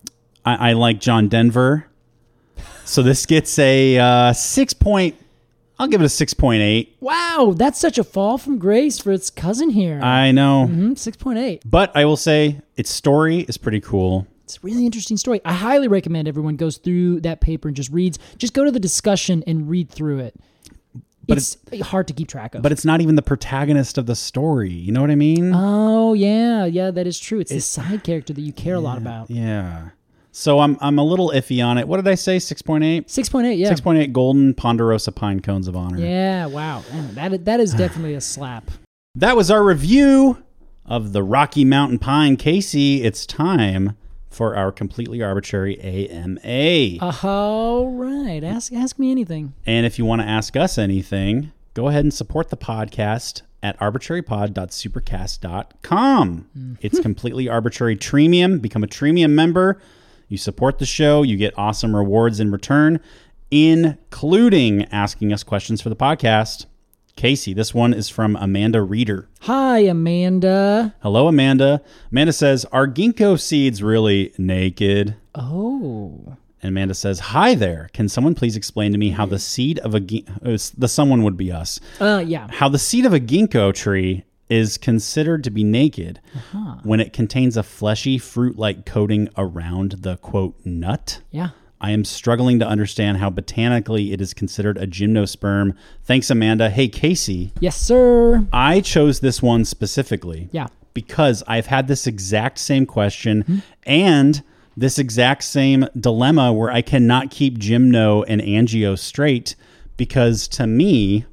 I, I like John Denver. So this gets a uh, six point I'll give it a six point eight. Wow, that's such a fall from grace for its cousin here. I know. Mm-hmm, six point eight. But I will say its story is pretty cool. It's a really interesting story. I highly recommend everyone goes through that paper and just reads. Just go to the discussion and read through it. But it's, hard to keep track of. But it's not even the protagonist of the story. You know what I mean? Oh, yeah. Yeah, that is true. It's, it's the side character that you care yeah, a lot about. Yeah. So I'm I'm a little iffy on it. What did I say? six point eight? six point eight, yeah. six point eight golden Ponderosa Pine Cones of Honor. Yeah, wow. That That is definitely a slap. That was our review of the Rocky Mountain Pine. Casey, it's time for our completely arbitrary A M A. All right. Ask ask me anything. And if you want to ask us anything, go ahead and support the podcast at arbitrary pod dot supercast dot com. Mm. It's completely arbitrary Treemium. Become a Treemium member. You support the show. You get awesome rewards in return, including asking us questions for the podcast. Casey, this one is from Amanda Reeder. Hi, Amanda. Hello, Amanda. Amanda says, are ginkgo seeds really naked? Oh. And Amanda says, hi there. Can someone please explain to me how the seed of a ginkgo, the someone would be us. Uh, yeah. How the seed of a ginkgo tree is considered to be naked uh-huh. when it contains a fleshy fruit-like coating around the, quote, nut? Yeah. I am struggling to understand how botanically it is considered a gymnosperm. Thanks, Amanda. Hey, Casey. Yes, sir. I chose this one specifically. Yeah. Because I've had this exact same question mm-hmm. and this exact same dilemma where I cannot keep gymno and angio straight because to me,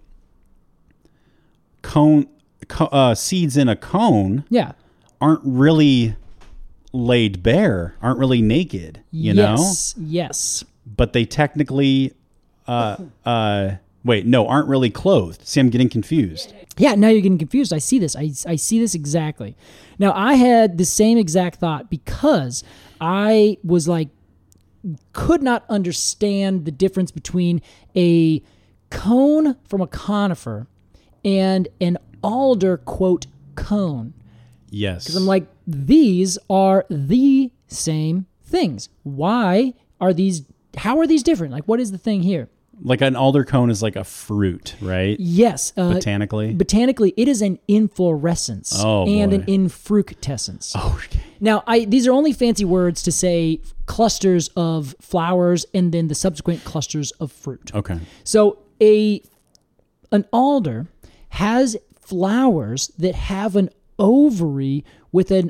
cone co- uh, seeds in a cone yeah. aren't really laid bare, aren't really naked, you yes, know? Yes. But they technically, uh, uh, wait, no, aren't really clothed. See, I'm getting confused. Yeah, now you're getting confused. I see this. I, I see this exactly. Now, I had the same exact thought because I was like, could not understand the difference between a cone from a conifer and an alder, quote, cone. Yes. Because I'm like, these are the same things. Why are these, how are these different? Like, what is the thing here? Like an alder cone is like a fruit, right? Yes. Uh, botanically? Botanically, it is an inflorescence oh, and boy. an infructescence. Oh, okay. Now, I these are only fancy words to say clusters of flowers and then the subsequent clusters of fruit. Okay. So a an alder has flowers that have an ovary with an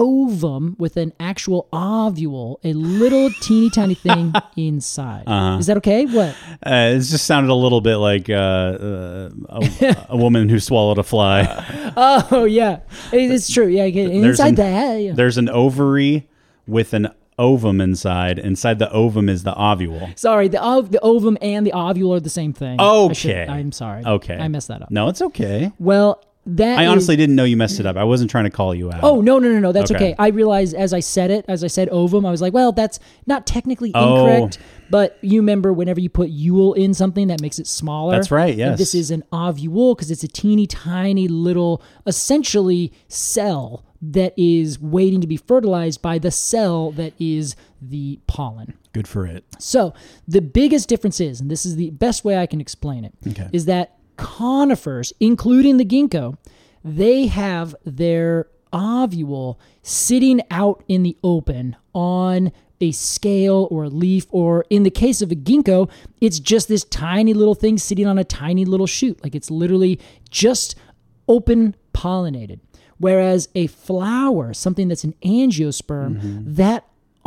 ovum, with an actual ovule, a little teeny tiny thing inside. Uh-huh. Is that okay? What? Uh, it just sounded a little bit like uh, uh, a, a woman who swallowed a fly. Oh, yeah. It's true. Yeah, inside an, that. Yeah. There's an ovary with an ovum inside. Inside the ovum is the ovule. Sorry, the ov- the ovum and the ovule are the same thing. Okay. I should, I'm sorry. Okay. I messed that up. No, it's okay. Well, that I honestly is, didn't know you messed it up. I wasn't trying to call you out. Oh, no, no, no, no. That's okay. Okay. I realized as I said it, as I said ovum, I was like, well, that's not technically Oh. incorrect, but you remember whenever you put "ule" in something, that makes it smaller. That's right, And yes. this is an ovule because it's a teeny tiny little, essentially, cell that is waiting to be fertilized by the cell that is the pollen. Good for it. So the biggest difference is, and this is the best way I can explain it, Okay. is that conifers, including the ginkgo, they have their ovule sitting out in the open on a scale or a leaf, or in the case of a ginkgo, it's just this tiny little thing sitting on a tiny little shoot. Like it's literally just open pollinated. Whereas a flower, something that's an angiosperm, mm-hmm. that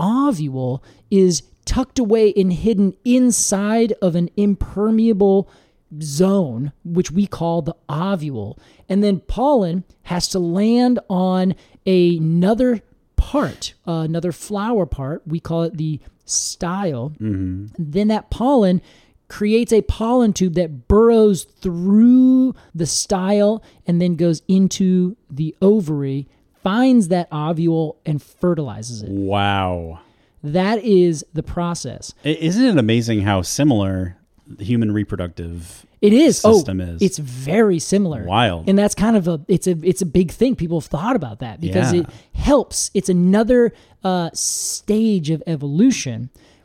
ovule is tucked away and hidden inside of an impermeable zone, which we call the ovule. And then pollen has to land on another part, uh, another flower part. We call it the style. Mm-hmm. Then that pollen creates a pollen tube that burrows through the style and then goes into the ovary, finds that ovule, and fertilizes it. Wow. That is the process. I- Isn't it amazing how similar the human reproductive It is. system oh, is? It's very similar. Wild. And that's kind of a it's a it's a big thing. People have thought about that because Yeah. it helps. It's another uh, stage of evolution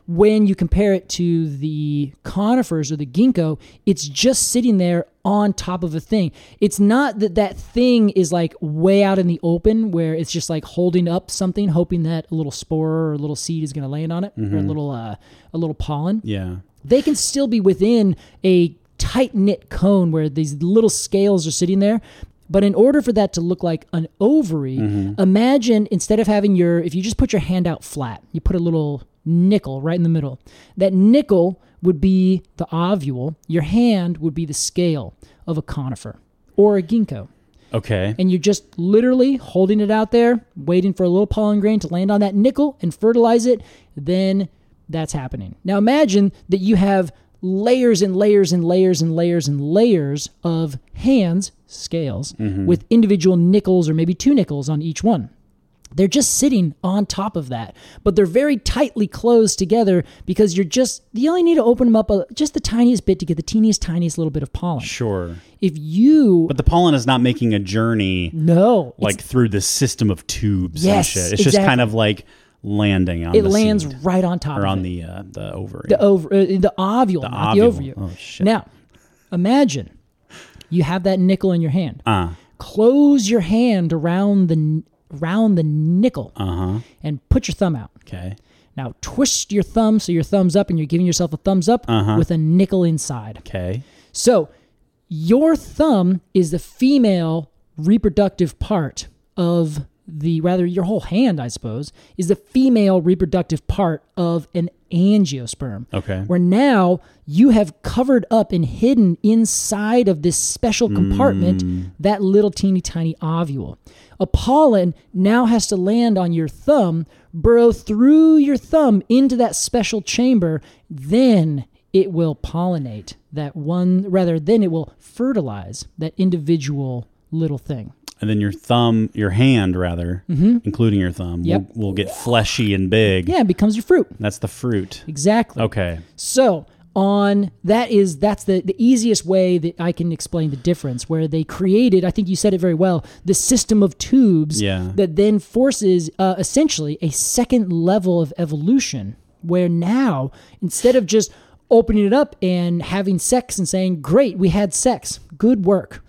when you compare it to the conifers or the ginkgo, it's just sitting there on top of a thing. It's not that that thing is like way out in the open where it's just like holding up something, hoping that a little spore or a little seed is going to land on it, mm-hmm. or a little uh, a little pollen. Yeah. They can still be within a tight-knit cone where these little scales are sitting there. But in order for that to look like an ovary, mm-hmm. imagine instead of having your, if you just put your hand out flat, you put a little nickel right in the middle. That nickel would be the ovule. Your hand would be the scale of a conifer or a ginkgo. Okay. And you're just literally holding it out there, waiting for a little pollen grain to land on that nickel and fertilize it. Then that's happening. Now imagine that you have layers and layers and layers and layers and layers of hands, scales, mm-hmm. with individual nickels or maybe two nickels on each one. They're just sitting on top of that, but they're very tightly closed together because you're just, you only need to open them up a, just the tiniest bit to get the teeniest, tiniest little bit of pollen. Sure. If you... But the pollen is not making a journey no, like through the system of tubes yes, and shit. It's exactly. just kind of like landing on it the lands seed. right on top or of on it. the uh, the ovary. The, ov- uh, the ovule, the not ovule. the ovary. Oh, shit. Now, imagine you have that nickel in your hand. Uh. Close your hand around the around the nickel uh-huh. and put your thumb out. Okay. Now, twist your thumb so your thumb's up and you're giving yourself a thumbs up uh-huh. with a nickel inside. Okay. So, your thumb is the female reproductive part of the, rather your whole hand, I suppose, is the female reproductive part of an angiosperm. Okay. Where now you have covered up and hidden inside of this special compartment mm. that little teeny tiny ovule. A pollen now has to land on your thumb, burrow through your thumb into that special chamber, then it will pollinate that one, rather, then it will fertilize that individual little thing. And then your thumb, your hand rather, mm-hmm. including your thumb, yep. will, will get fleshy and big. Yeah, it becomes your fruit. That's the fruit. Exactly. Okay. So on that is that's the, the easiest way that I can explain the difference, where they created, I think you said it very well, the system of tubes yeah. that then forces uh, essentially a second level of evolution, where now instead of just opening it up and having sex and saying, great, we had sex, good work.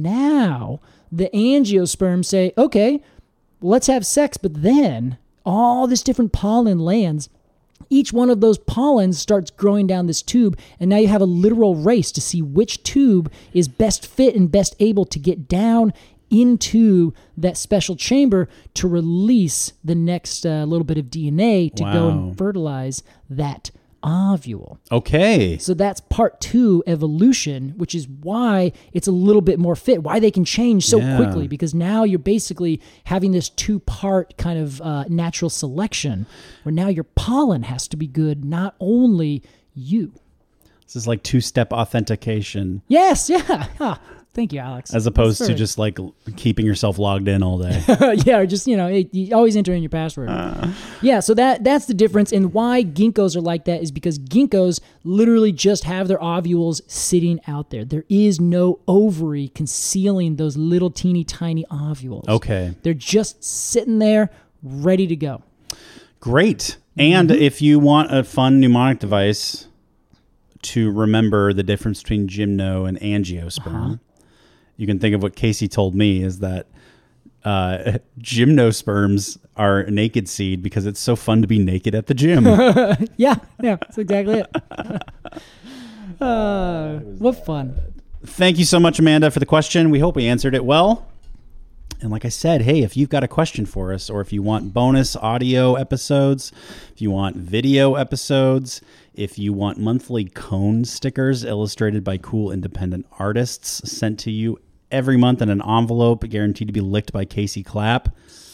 Now the angiosperms say, okay, let's have sex, but then all this different pollen lands. Each one of those pollens starts growing down this tube, and now you have a literal race to see which tube is best fit and best able to get down into that special chamber to release the next uh, little bit of D N A to wow. go and fertilize that ovule. Okay. So that's part two evolution, which is why it's a little bit more fit, why they can change so yeah. quickly, because now you're basically having this two-part kind of uh, natural selection where now your pollen has to be good, not only you. This is like two-step authentication. Yes, yeah. Ah, thank you, Alex. As opposed That's to very- just like keeping yourself logged in all day. yeah, or just, you know, it, you always enter in your password. Uh. Yeah, so that that's the difference. And why ginkgos are like that is because ginkgos literally just have their ovules sitting out there. There is no ovary concealing those little teeny tiny ovules. Okay. They're just sitting there ready to go. Great. And mm-hmm. if you want a fun mnemonic device to remember the difference between gymno and angiosperm, uh-huh. you can think of what Casey told me is that uh, gymnosperms are naked seed because it's so fun to be naked at the gym. yeah, yeah, that's exactly it. uh, what fun. Thank you so much, Amanda, for the question. We hope we answered it well. And like I said, hey, if you've got a question for us, or if you want bonus audio episodes, if you want video episodes, if you want monthly cone stickers illustrated by cool independent artists sent to you every month in an envelope guaranteed to be licked by Casey Clapp,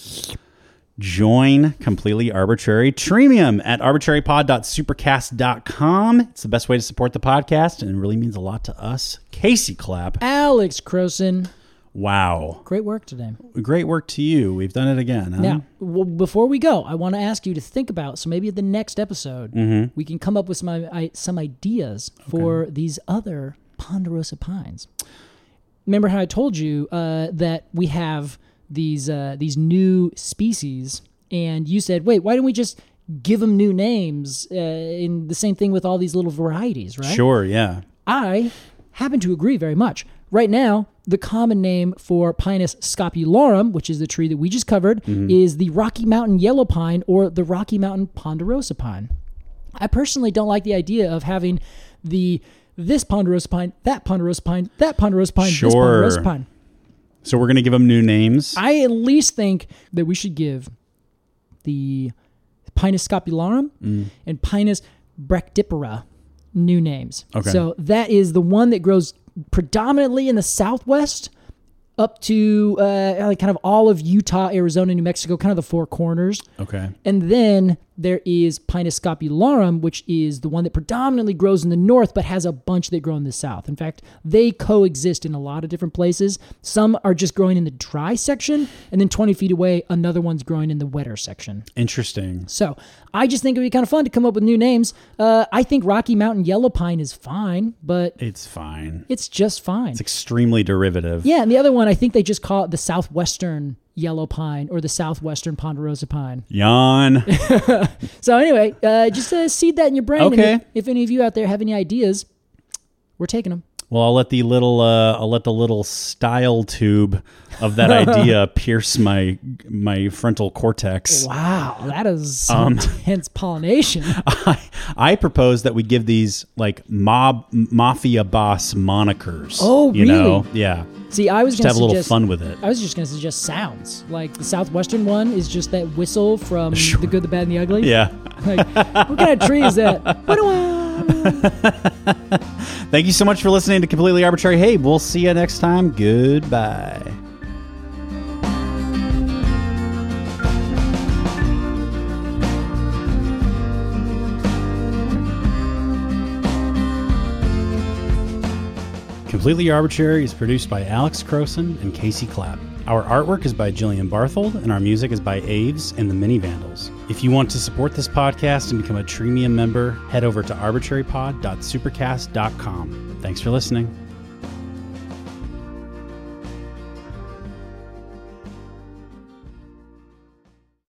join Completely Arbitrary Treemium at arbitrary pod dot supercast dot com. It's the best way to support the podcast, and it really means a lot to us. Casey Clapp. Alex Croson. Wow. Great work today. Great work to you. We've done it again. Huh? Now, w- before we go, I want to ask you to think about, so maybe at the next episode, mm-hmm. we can come up with some I, some ideas for okay. these other ponderosa pines. Remember how I told you uh, that we have these uh, these new species, and you said, wait, why don't we just give them new names. Uh, in the same thing with all these little varieties, right? Sure, yeah. I happen to agree very much. Right now, the common name for Pinus scopularum, which is the tree that we just covered, mm-hmm. is the Rocky Mountain yellow pine or the Rocky Mountain ponderosa pine. I personally don't like the idea of having the this ponderosa pine, that ponderosa pine, that ponderosa pine, sure. this ponderosa pine. So we're going to give them new names? I at least think that we should give the Pinus scopularum mm. and Pinus brachypara new names. Okay. So that is the one that grows predominantly in the Southwest up to uh, like kind of all of Utah, Arizona, New Mexico, kind of the four corners. Okay. And then there is Pinus scopularum, which is the one that predominantly grows in the north, but has a bunch that grow in the south. In fact, they coexist in a lot of different places. Some are just growing in the dry section, and then twenty feet away, another one's growing in the wetter section. Interesting. So I just think it would be kind of fun to come up with new names. Uh, I think Rocky Mountain yellow pine is fine, but it's fine. It's just fine. It's extremely derivative. Yeah, and the other one, I think they just call it the Southwestern yellow pine or the Southwestern ponderosa pine. Yawn. So anyway, uh, just uh, seed that in your brain. Okay. And if, if any of you out there have any ideas, we're taking them. Well, I'll let the little uh, I'll let the little style tube of that idea pierce my my frontal cortex. Wow, that is some um, intense pollination. I, I propose that we give these like mob mafia boss monikers. Oh, you really? know? Yeah. See, I was just gonna have a suggest, little fun with it. I was just going to suggest sounds. Like the Southwestern one is just that whistle from sure. The Good, the Bad, and the Ugly. Yeah. Like, what kind of tree is that? Thank you so much for listening to Completely Arbitrary. Hey, we'll see you next time. Goodbye. Completely Arbitrary is produced by Alex Croson and Casey Clapp. Our artwork is by Jillian Barthold, and our music is by Aves and the Mini Vandals. If you want to support this podcast and become a Treemium member, head over to arbitrary pod dot supercast dot com. Thanks for listening.